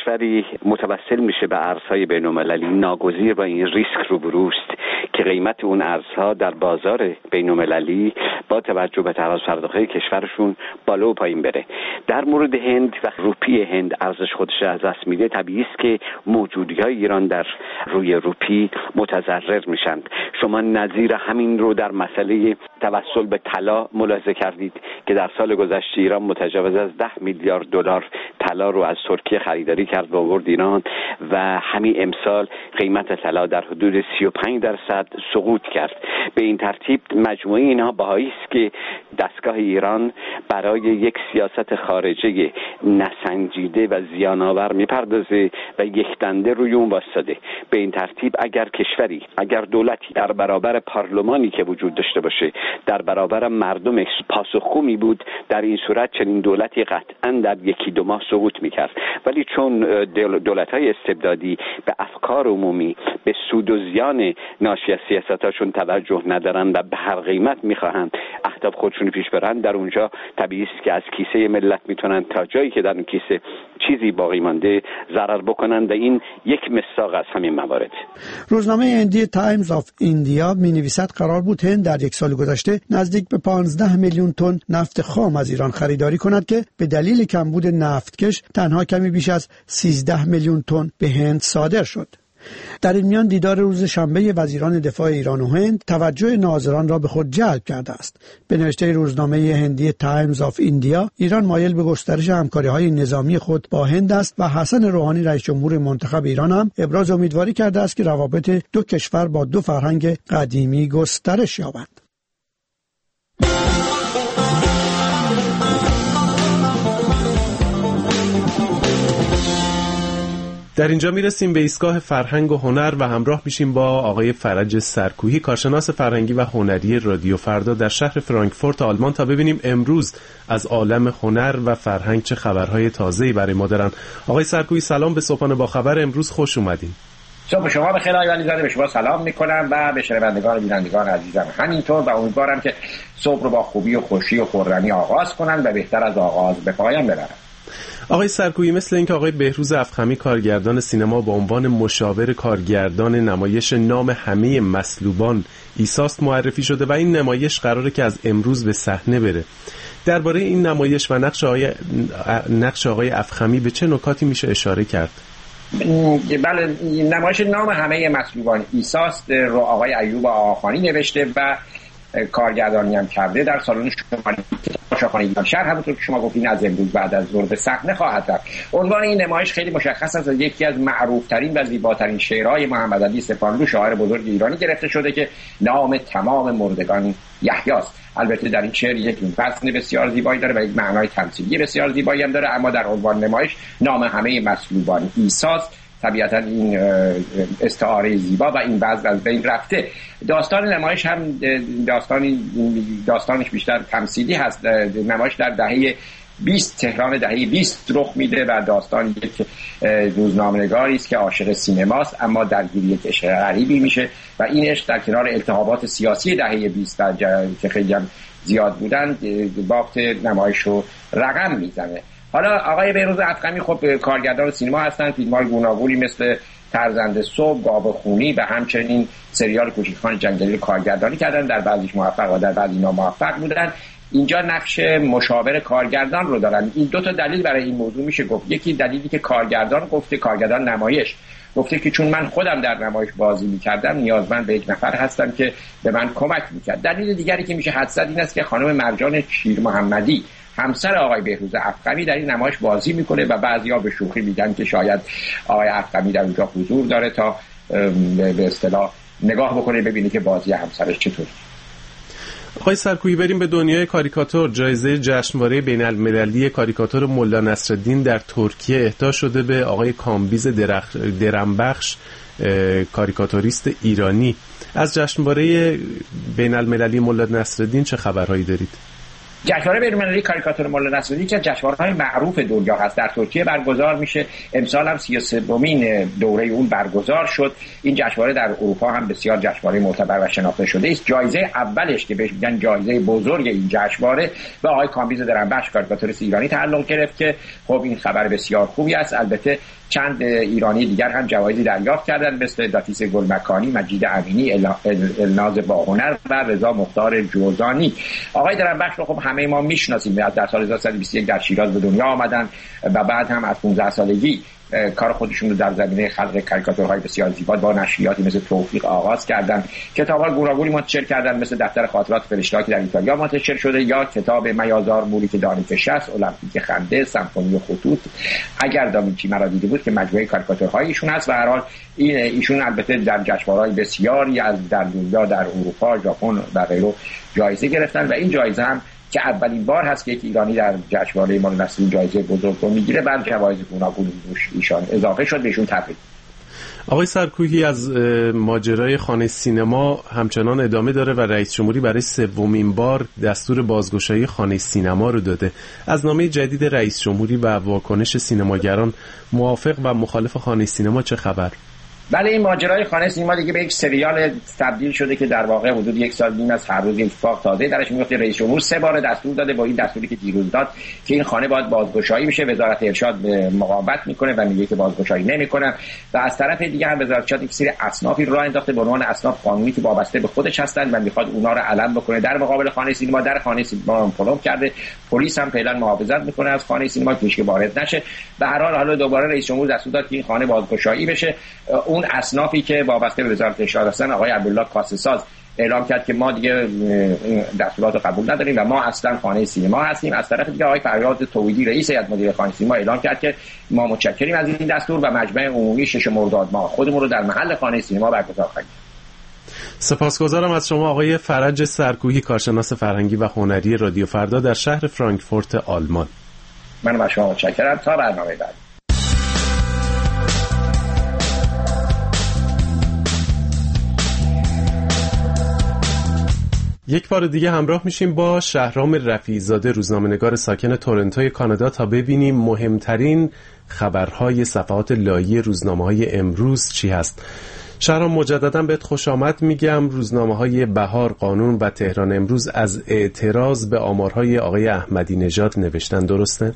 کشوری متوسل میشه به ارزهای بین‌المللی ناگزیر با این ریسک روبروست که قیمت اون ارزها در بازار بین‌المللی با توجه به تراز پرداختی کشورشون بالا و پایین بره. در مورد هند و روپی هند ارزش خودش از دست میده، طبیعی است که موجودی‌های ایران در روی روپی متضرر میشن. شما نظیر همین رو در مسئله توسل به طلا ملاحظه کردید که در سال گذشته ایران متجاوز از 10 میلیارد دلار طلا رو از ترکیه خریداری کرد و آورد ایران و همین امسال قیمت طلا در حدود 35% سقوط کرد. به این ترتیب مجموعه اینها بهایی است که دستگاه ایران برای یک سیاست خارجه نسنجیده و زیان‌آور میپردازه و یکدنده روی اون واسطه. به این ترتیب اگر دولتی در برابر پارلمانی که وجود داشته باشه، در برابر مردم پاسخگو می بود، در این صورت چنین دولتی قطعا در 1-2 ماه سقوط میکرد. ولی چون دولت‌های استبدادی به افکار عمومی، به سود و زیان ناشی از سیاستاشون توجه ندارن و به هر قیمت میخواهند اهداف خودشون پیش برن، در اونجا طبیعی است که از کیسه ملت میتونن تا جایی که در اون کیسه چیزی باقی مانده ضرر بکنن و این یک مصداق از همین موارد. روزنامه هندی تایمز آف ایندیا می‌نویسد قرار بود هند در یک سال گذشته نزدیک به 15 میلیون تن نفت خام از ایران خریداری کند که به دلیل کمبود نفتکش تنها کمی بیش از 13 میلیون تن به هند صادر شد. در این میان دیدار روز شنبه وزیران دفاع ایران و هند توجه ناظران را به خود جلب کرده است. به نوشته روزنامه هندی تایمز آف ایندیا، ایران مایل به گسترش همکاری‌های نظامی خود با هند است و حسن روحانی رئیس جمهور منتخب ایران هم ابراز امیدواری کرده است که روابط دو کشور با دو فرهنگ قدیمی گسترش یابد. در اینجا میرسیم به ایستگاه فرهنگ و هنر و همراه میشیم با آقای فرج سرکوهی، کارشناس فرهنگی و هنری رادیو فردا در شهر فرانکفورت آلمان، تا ببینیم امروز از عالم هنر و فرهنگ چه خبرهای تازه‌ای برای ما دارن. آقای سرکوهی سلام، به صبحانه با خبر امروز خوش اومدین. صبح شما بخیر آقای ولیزاده، به شما سلام میکنم و به شنوندگان و بینندگان عزیزم همینطور، و امیدوارم که صبح رو با خوبی و خوشی و خرمی آغاز کنن و بهتر از آغاز به پایان ببرن. آقای سرکویی، مثل اینکه آقای بهروز افخمی کارگردان سینما با عنوان مشاور کارگردان نمایش نام همه مصلوبان عیساست معرفی شده و این نمایش قراره که از امروز به صحنه بره. درباره این نمایش و نقش آقای افخمی به چه نکاتی میشه اشاره کرد؟ بله، نمایش نام همه مصلوبان عیساست رو آقای ایوب آقاخانی نوشته و کارگردانی هم کرده در سالن شاهخوانی ایران شهر. همونطور که شما گفتین از امروز بعد از ظهر به صحنه خواهد رفت. عنوان این نمایش خیلی مشخص است، از یکی از معروف‌ترین و زیباترین شعرهای محمد علی سپاهانلو شاعر بزرگ ایرانی گرفته شده که نام تمام مردگان یحیاست. البته در این شعر یک وزن بسیار زیبایی داره و یک معنای تمثیلی بسیار زیبایی هم داره، اما در عنوان نمایش نام همه مصلوبان عیساست. طبیعتا این استعاره زیبا و این وزن از بین رفته. داستان نمایش هم داستانش بیشتر تمثیلی هست. نمایش در دهه 20 تهران دهه 20 رخ میده و داستان یک روزنامه‌نگاری است که عاشق سینماست اما درگیر یک عشق غریبی میشه و این عشق در کنار التهابات سیاسی دهه 20 که خیلی هم زیاد بودن بافت نمایش رو رقم میزنه. حالا آقای بهروز افخمی خب کارگردان سینما هستن، فیلم‌های گوناگونی مثل فرزند صبح، گاو خونی و همچنین سریال کوچیک‌خان جنگلی رو کارگردانی کردن. در بعضیش موفق و در بعضی ناموفق بودن. اینجا نقش مشاور کارگردان رو دارن. این دو تا دلیل برای این موضوع میشه گفت. یکی دلیلی که کارگردان گفته، کارگردان نمایش گفته که چون من خودم در نمایش بازی می‌کردم نیازمند به یک نفر هستم که به من کمک می‌کرد. دلیل دیگری که میشه حدس زد این است که خانم مرجان شیر محمدی همسر آقای بهروز افخمی در این نمایش بازی میکنه و بعضیا به شوخی میگن که شاید آقای افخمی در اونجا حضور داره تا به اصطلاح نگاه بکنه ببینه که بازی همسرش چطوری. آقای سرکویی، بریم به دنیای کاریکاتور. جایزه جشنواره بین‌المللی کاریکاتور ملا نصرالدین در ترکیه اهدا شده به آقای کامبیز درمبخش، کاریکاتوریست ایرانی. از جشنواره بین‌المللی ملا نصرالدین چه خبرهایی دارید؟ جشنواره بین‌المللی کاریکاتور مولا نصرالدین که جشنواره‌های معروف دنیا هست، در ترکیه برگزار میشه. امسال هم 33مین دوره اون برگزار شد. این جشنواره در اروپا هم بسیار جشنواره معتبر و شناخته شده است. جایزه اولش که بهش میگن جایزه بزرگ این جشنواره به آقای کامبیز درنبخش کاریکاتوریست ایرانی تعلق گرفت که خب این خبر بسیار خوبی است. البته چند ایرانی دیگر هم جوایزی دریافت کردند، مثل داتیس گلمکانی، مجید امینی، الناز باهنر و رضا مختار جوزانی. آقای درنبخش رو خب همه ما میشناسیم، در سال 1921 در شیراز به دنیا آمدن و بعد هم از 15 سالگی کار خودشون رو در زمینه خلق کاریکاتورهای بسیار زیبا با نشریاتی مثل توفیق آغاز کردن. کتاب‌ها گوناگونی منتشر کردن، مثل دفتر خاطرات فرشته که در ایتالیا منتشر شده، یا کتاب میازار موری که دانش است، المپیک خنده، سمفونی خطوط، اگر داوینچی مرا دیده بود که مجموعه کاریکاتورهای ایشون است. و هر حال ایشون البته در جشنواره‌های بسیاری از در دنیا، در اروپا، ژاپن و غیره جایزه گرفتن و این جایزه هم که اولین بار هست که یک ایرانی در جشنواره مولا نصرالدین جایزه بزرگ رو میگیره، بعد جوایز گوناگون ایشان اضافه شد، بهشون تبریک. آقای سرکوهی، از ماجرای خانه سینما همچنان ادامه داره و رئیس جمهوری برای 3مین بار دستور بازگشایی خانه سینما رو داده. از نامه جدید رئیس جمهوری و واکنش سینماگران، موافق و مخالف خانه سینما چه خبر؟ بله، این ماجرای خانه سینما دیگه به یک سریال تبدیل شده که در واقع حدود 1 سال نیم از هر روز یک اتفاق تازه درش میفته. رئیس جمهور 3 بار دستور داده، با این دستوری که دیروز داد که این خانه باید بازگشایی بشه، وزارت ارشاد مقاومت میکنه و میگه که بازگشایی نمیکنن. و از طرف دیگه هم وزارت ارشاد یک سری اصنافی راه انداخته به عنوان اصناف قانونی که وابسته به خودش هستن و میخواد اونا رو علم بکنه در مقابل خانه سینما. در خانه سینما پلم کرده، پلیس هم فعلا محافظت میکنه از خانه سینما که هیچ وارد نشه. به هر حال حالا دوباره رئیس جمهور دستور داد که این خانه بازگشایی بشه. اون اصنافی که وابسته به وزارت ارشاد هستن، آقای عبدالله کاسه‌ساز اعلام کرد که ما دیگه دستورات رو قبول نداریم و ما اصلا خانه سینما هستیم. از طرف دیگه آقای فریاد توحیدی رئیس هیئت مدیره خانه سینما اعلام کرد که ما متشکریم از این دستور و مجمع عمومی 6 مرداد ما خودمون رو در محل خانه سینما برگزار خواهیم. سپاسگزارم از شما آقای فرج سرکوهی، کارشناس فرهنگی و هنری رادیو فردا در شهر فرانکفورت آلمان. من از شما متشکرم. تا برنامه بعد. یک بار دیگه همراه میشیم با شهرام رفیع‌زاده، روزنامه‌نگار ساکن تورنتوی کانادا، تا ببینیم مهمترین خبرهای صفحات لایه روزنامه‌های امروز چی هست. شهرام، مجددا بهت خوش آمد میگم. روزنامه‌های بهار، قانون و تهران امروز از اعتراض به آمارهای آقای احمدی نژاد نوشتن، درسته؟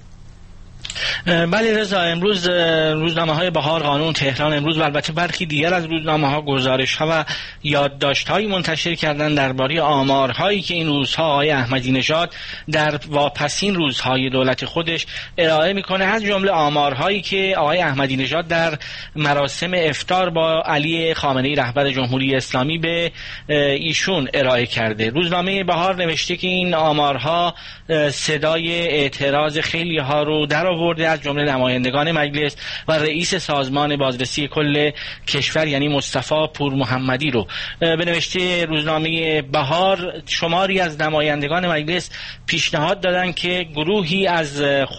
بله رضا، امروز روزنامه‌های بهار، قانون، تهران امروز و البته برخی دیگر از روزنامه‌ها گزارش‌ها و یادداشت‌هایی منتشر کردن درباره آمارهایی که این روزها آقای احمدی نژاد در واپسین روزهای دولت خودش ارائه می‌کنه، از جمله آمارهایی که آقای احمدی نژاد در مراسم افطار با علی خامنه‌ای رهبر جمهوری اسلامی به ایشون ارائه کرده. روزنامه بهار نوشته که این آمارها صدای اعتراض خیلی‌ها رو در آورده، از جمله نمایندگان مجلس و رئیس سازمان بازرسی کل کشور یعنی مصطفی پور محمدی رو. به نوشته روزنامه بهار، شماری از نمایندگان مجلس پیشنهاد دادن که گروهی از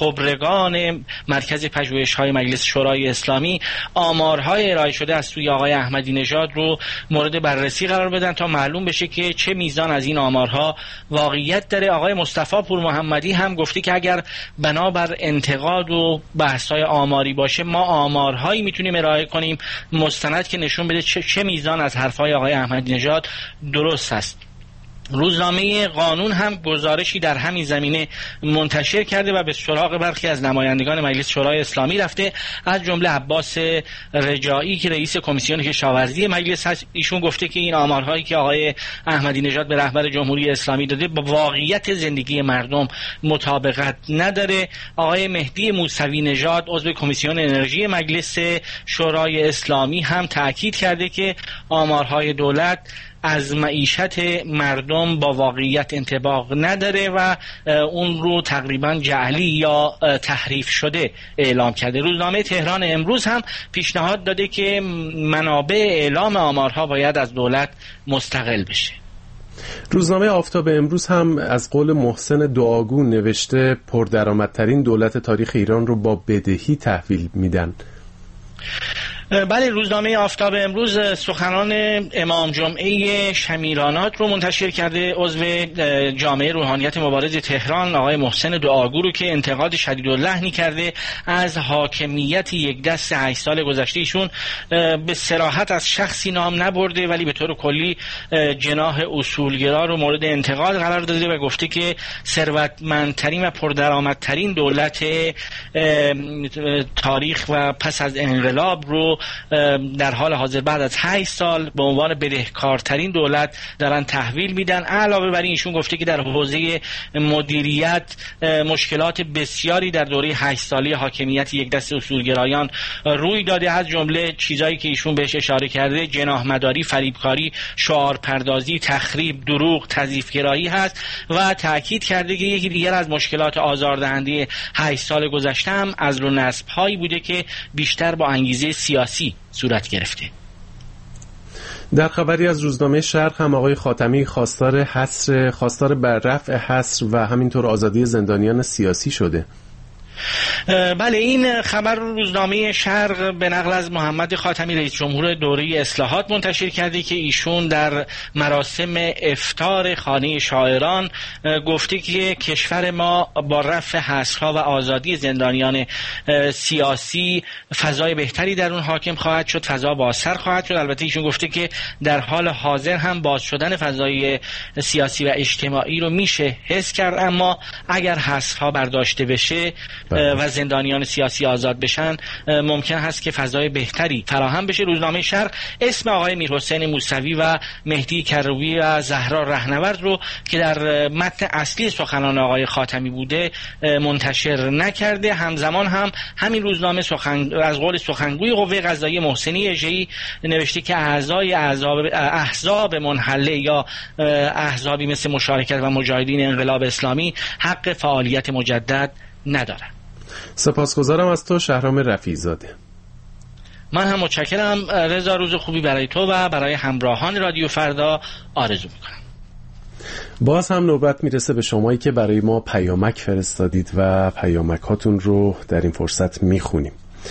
خبرگان مرکز پژوهش‌های مجلس شورای اسلامی آمارهای ارائه شده از سوی آقای احمدی نژاد رو مورد بررسی قرار بدن تا معلوم بشه که چه میزان از این آمارها واقعیت داره. آقای مصطفی پور محمدی هم گفته که اگر بنابر انتقاد و بحث‌های آماری باشه، ما آمارهایی میتونیم ارائه کنیم مستند که نشون بده چه میزان از حرف‌های آقای احمدی نژاد درست است. روزنامه قانون هم گزارشی در همین زمینه منتشر کرده و به سراغ برخی از نمایندگان مجلس شورای اسلامی رفته، از جمله عباس رجایی که رئیس کمیسیون کشاورزی مجلس هست. ایشون گفته که این آمارهایی که آقای احمدی نژاد به رهبر جمهوری اسلامی داده با واقعیت زندگی مردم مطابقت نداره. آقای مهدی موسوی نژاد عضو کمیسیون انرژی مجلس شورای اسلامی هم تاکید کرده که آمارهای دولت از معیشت مردم با واقعیت انطباق نداره و اون رو تقریبا جعلی یا تحریف شده اعلام کرده. روزنامه تهران امروز هم پیشنهاد داده که منابع اعلام آمارها باید از دولت مستقل بشه. روزنامه آفتاب امروز هم از قول محسن دعاگو نوشته پردرآمدترین دولت تاریخ ایران رو با بدهی تحویل میدن. بله، روزنامه آفتاب امروز سخنان امام جمعه شمیرانات رو منتشر کرده. عضو جامعه روحانیت مبارز تهران آقای محسن دعاگو رو که انتقاد شدیداللحنی کرده از حاکمیت یک دست 8 سال گذشته. ایشون به صراحت از شخصی نام نبرده ولی به طور کلی جناح اصولگرا رو مورد انتقاد قرار داده و گفته که ثروتمندترین و پردرآمدترین دولت تاریخ و پس از انقلاب رو در حال حاضر بعد از 8 سال به عنوان بدهکارترین دولت دارن تحویل میدن. علاوه بر این ایشون گفته که در حوزه مدیریت مشکلات بسیاری در دوره 8 ساله حاکمیت یک دست اصولگرایان روی داده. از جمله چیزایی که ایشون بهش اشاره کرده جناح‌مداری، فریبکاری، شعار پردازی، تخریب، دروغ، تضعیف‌گرایی هست و تاکید کرده که یکی دیگر از مشکلات آزاردهنده 8 سال گذشته هم عزل و نصب‌هایی بوده که بیشتر با انگیزه سیاسی صورت گرفته. در خبری از روزنامه شرق هم آقای خاتمی خواستار بر رفع حصر و همینطور آزادی زندانیان سیاسی شده. بله، این خبر روزنامه شرق به نقل از محمد خاتمی رئیس جمهور دوره اصلاحات منتشر کرده که ایشون در مراسم افطار خانه شاعران گفته که کشور ما با رفع حصرها و آزادی زندانیان سیاسی فضای بهتری در اون حاکم خواهد شد، فضا بازتر خواهد شد. البته ایشون گفته که در حال حاضر هم باز شدن فضای سیاسی و اجتماعی رو میشه حس کرد، اما اگر حصرها برداشته بشه و زندانیان سیاسی آزاد بشن ممکن هست که فضای بهتری فراهم بشه. روزنامه شرق اسم آقای میرحسین موسوی و مهدی کروبی و زهرا رهنورد رو که در متن اصلی سخنان آقای خاتمی بوده منتشر نکرده. همزمان هم همین روزنامه از قول سخنگوی قوه قضاییه محسنی اژه‌ای نوشته که اعضای احزاب منحله یا احزابی مثل مشارکت و مجاهدین انقلاب اسلامی حق فعالیت مجدد ندارند. سپاسگزارم از تو شهرام رفیع‌زاده. من هم متشکرم رضا. روز خوبی برای تو و برای همراهان رادیو فردا آرزو میکنم. باز هم نوبت میرسه به شمایی که برای ما پیامک فرستادید و پیامک هاتون رو در این فرصت میخونیم.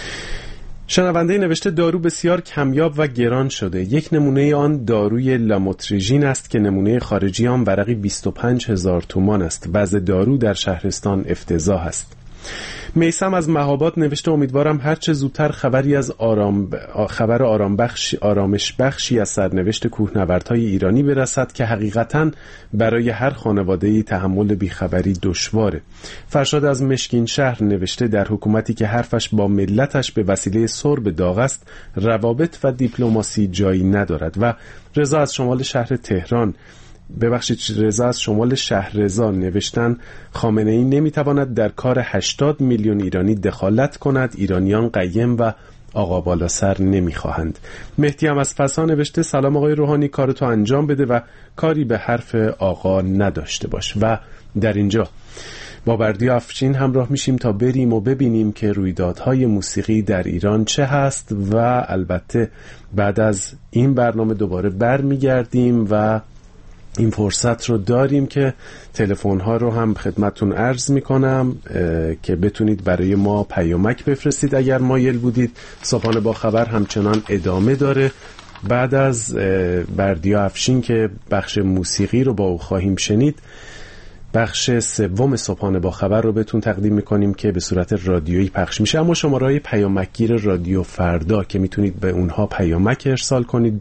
شنونده نوشته دارو بسیار کمیاب و گران شده. یک نمونه آن داروی لاموتریژین است که نمونه خارجی آن ورقی 25,000 تومان است. وضع دارو در شهرستان افتضاح است. میثم از مهاباد نوشته امیدوارم هرچه زودتر خبری از خبر آرامش بخشی از سرنوشت کوهنوردهای ایرانی برسد که حقیقتاً برای هر خانواده‌ای تحمل بیخبری دشواره. فرشاد از مشکین شهر نوشته در حکومتی که حرفش با ملتش به وسیله سرب داغ است روابط و دیپلماسی جایی ندارد. و رضا از شمال شهر تهران رضا از شمال شهررضا نوشتن خامنه‌ای نمیتواند در کار 80 میلیون ایرانی دخالت کند. ایرانیان قیم و آقا بالا سر نمیخواهند. مهدی هم از فسا نوشته سلام آقای روحانی، کارتو انجام بده و کاری به حرف آقا نداشته باش. و در اینجا با بردیا افشین همراه میشیم تا بریم و ببینیم که رویدادهای موسیقی در ایران چه هست و البته بعد از این برنامه دوباره برمیگردیم و این فرصت رو داریم که تلفن‌ها رو هم خدمتتون عرض می‌کنم که بتونید برای ما پیامک بفرستید اگر مایل بودید. صبحانه با خبر همچنان ادامه داره. بعد از بردیا افشین که بخش موسیقی رو با او خواهیم شنید، بخش سوم صبحانه با خبر رو بهتون تقدیم میکنیم که به صورت رادیویی پخش میشه. اما شماره‌های پیامکگیر رادیو فردا که میتونید به اونها پیامک ارسال کنید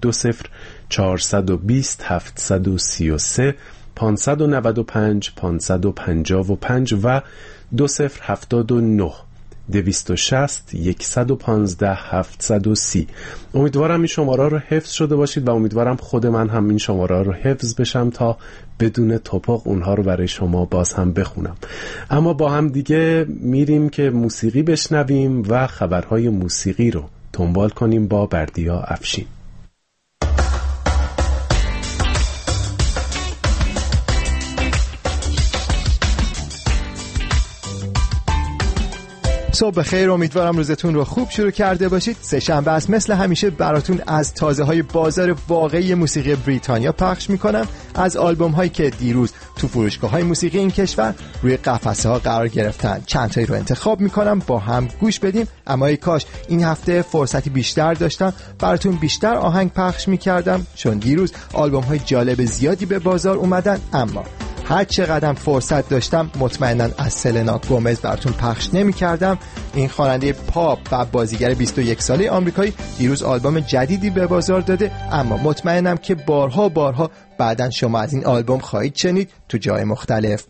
20420 733 595 555 و 2079 260 115 730. امیدوارم این شماره رو حفظ شده باشید و امیدوارم خود من هم این شماره رو حفظ بشم تا بدون توپق اونها رو برای شما باز هم بخونم. اما با هم دیگه میریم که موسیقی بشنویم و خبرهای موسیقی رو دنبال کنیم با بردیا افشین. صبح بخیر، امیدوارم روزتون رو خوب شروع کرده باشید. سه‌شنبه است، مثل همیشه براتون از تازه‌های بازار واقعی موسیقی بریتانیا پخش میکنم، از آلبوم‌هایی که دیروز تو فروشگاه‌های موسیقی این کشور روی قفسه‌ها قرار گرفتن. چند تایی رو انتخاب میکنم با هم گوش بدیم، اما ای کاش این هفته فرصتی بیشتر داشتم براتون بیشتر آهنگ پخش میکردم، چون دیروز آلبوم‌های جالب زیادی به بازار اومدن، اما هر چقدر فرصت داشتم مطمئناً از سلنا گومز براتون پخش نمی‌کردم. این خواننده پاپ و بازیگر 21 ساله آمریکایی دیروز آلبوم جدیدی به بازار داده، اما مطمئنم که بارها بعداً شما از این آلبوم خواهید شنید تو جای مختلف.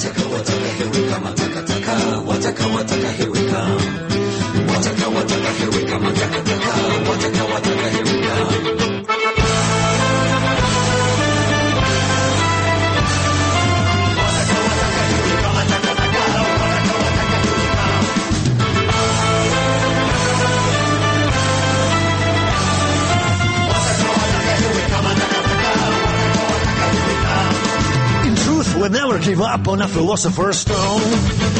We'll never give up on a philosopher's stone.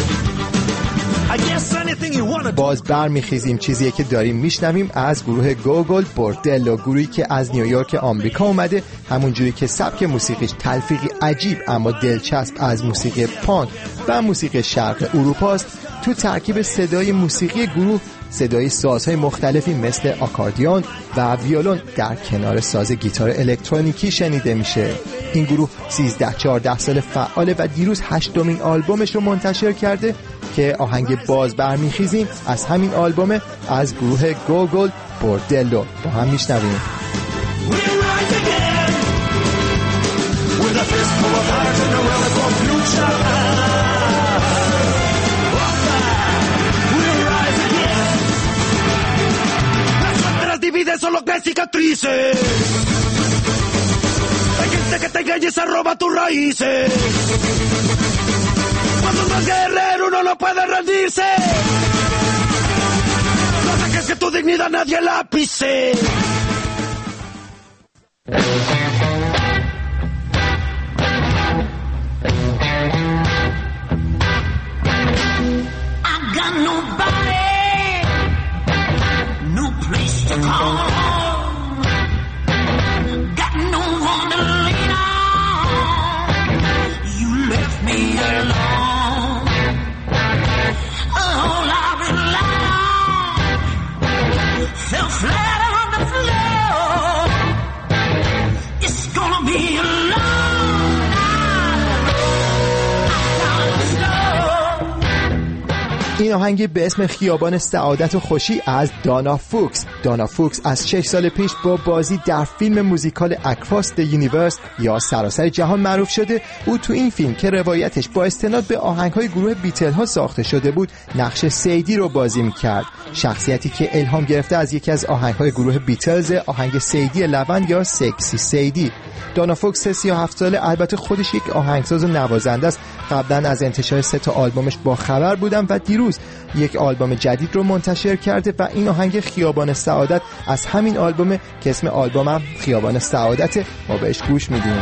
باز برمیخیزیم، چیزیه که داریم میشنویم از گروه گوگل بوردلو، گروهی که از نیویورک آمریکا اومده، همون جوری که سبک موسیقیش تلفیقی عجیب اما دلچسب از موسیقی پانک و موسیقی شرق اروپا است. تو ترکیب صدای موسیقی گروه صدای سازهای مختلفی مثل آکاردیون و ویولون در کنار ساز گیتار الکترونیکی شنیده میشه. این گروه 13-14 سال فعاله و دیروز 8مین آلبومش رو منتشر کرده که آهنگ باز برمیخیزیم از همین آلبوم از گروه گوگل بوردلو با هم میشنویم. Divide solo que cicatrices. Hay gente que te engaña y se roba tus raíces. Cuando uno es guerrero uno no puede rendirse. No dejes que tu dignidad nadie la pise. I got nobody. Home. Got no one to lean on. You left me alone. All I relied on fell flat on the floor. It's gonna be a long این آهنگی به اسم خیابان سعادت و خوشی از دانا فوکس. دانا فوکس از 6 سال پیش با بازی در فیلم موزیکال اکراس دی یونیورس یا سراسر جهان معروف شده. او تو این فیلم که روایتش با استناد به آهنگ‌های گروه بیتل ها ساخته شده بود، نقش سیدی رو بازی می‌کرد، شخصیتی که الهام گرفته از یکی از آهنگ‌های گروه بیتلز، آهنگ سیدی لوند یا سکسی سیدی. دانا فوکس 37 ساله، البته خودش یک آهنگساز و نوازنده است. قبلا از انتشار 3 آلبومش با خبر بودم و دیروز یک آلبوم جدید رو منتشر کرده و این آهنگ خیابان سعادت از همین آلبومه که اسم آلبومم خیابان سعادت. ما بهش گوش میدیم.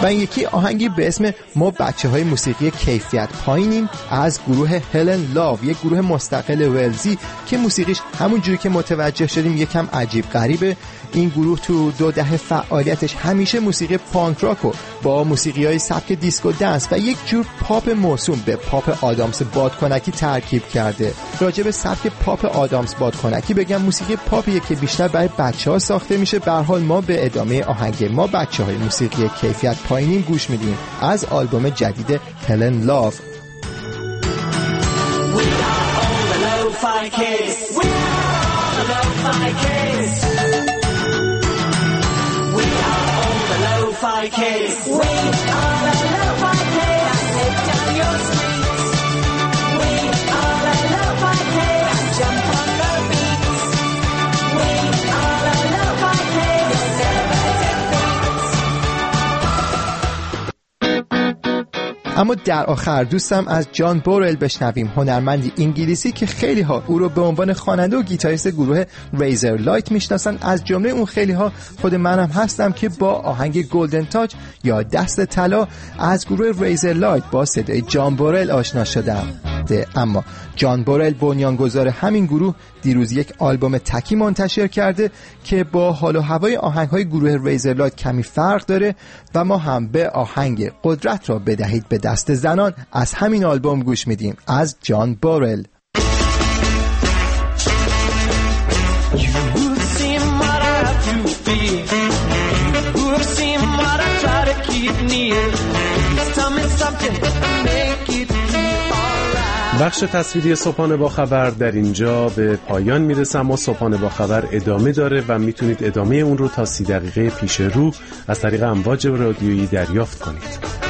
و این یکی آهنگی به اسم ما بچه‌های موسیقی کیفیت پایینیم از گروه هلن لاو، یک گروه مستقل ولزی که موسیقیش همون جوری که متوجه شدیم یکم عجیب غریبه. این گروه تو 2 دهه فعالیتش همیشه موسیقی پانک راکو با موسیقی‌های سبک دیسکو دنس و یک جور پاپ موسوم به پاپ آدامس بادکنکی ترکیب کرده. راجع به سبک پاپ آدامس بادکنکی بگم موسیقی پاپیه که بیشتر برای بچه‌ها ساخته میشه. به هر حال ما به ادامه آهنگ ما بچه‌های موسیقی کیفیت پایینیم گوش میدیم از آلبوم جدید هلن لاو. اما در آخر دوستم از جان بورل بشنویم، هنرمندی انگلیسی که خیلی ها او رو به عنوان خواننده و گیتاریست گروه ریزر لایت میشناسن. از جمله اون خیلی ها خود منم هستم که با آهنگ گلدن تاچ یا دست طلا از گروه ریزر لایت با صدای جان بورل آشنا شدم. اما جان بورل بنیانگذار همین گروه دیروز یک آلبوم تکی منتشر کرده که با حال و هوای آهنگ‌های گروه ریزر لایت کمی فرق داره و ما هم به آهنگ قدرت را بدهید به دست زنان از همین آلبوم گوش میدیم از جان بورل. بخش تصویری صبحانه با خبر در اینجا به پایان میرسه، اما صبحانه با خبر ادامه داره و میتونید ادامه اون رو تا 30 دقیقه پیش رو از طریق امواج رادیویی دریافت کنید.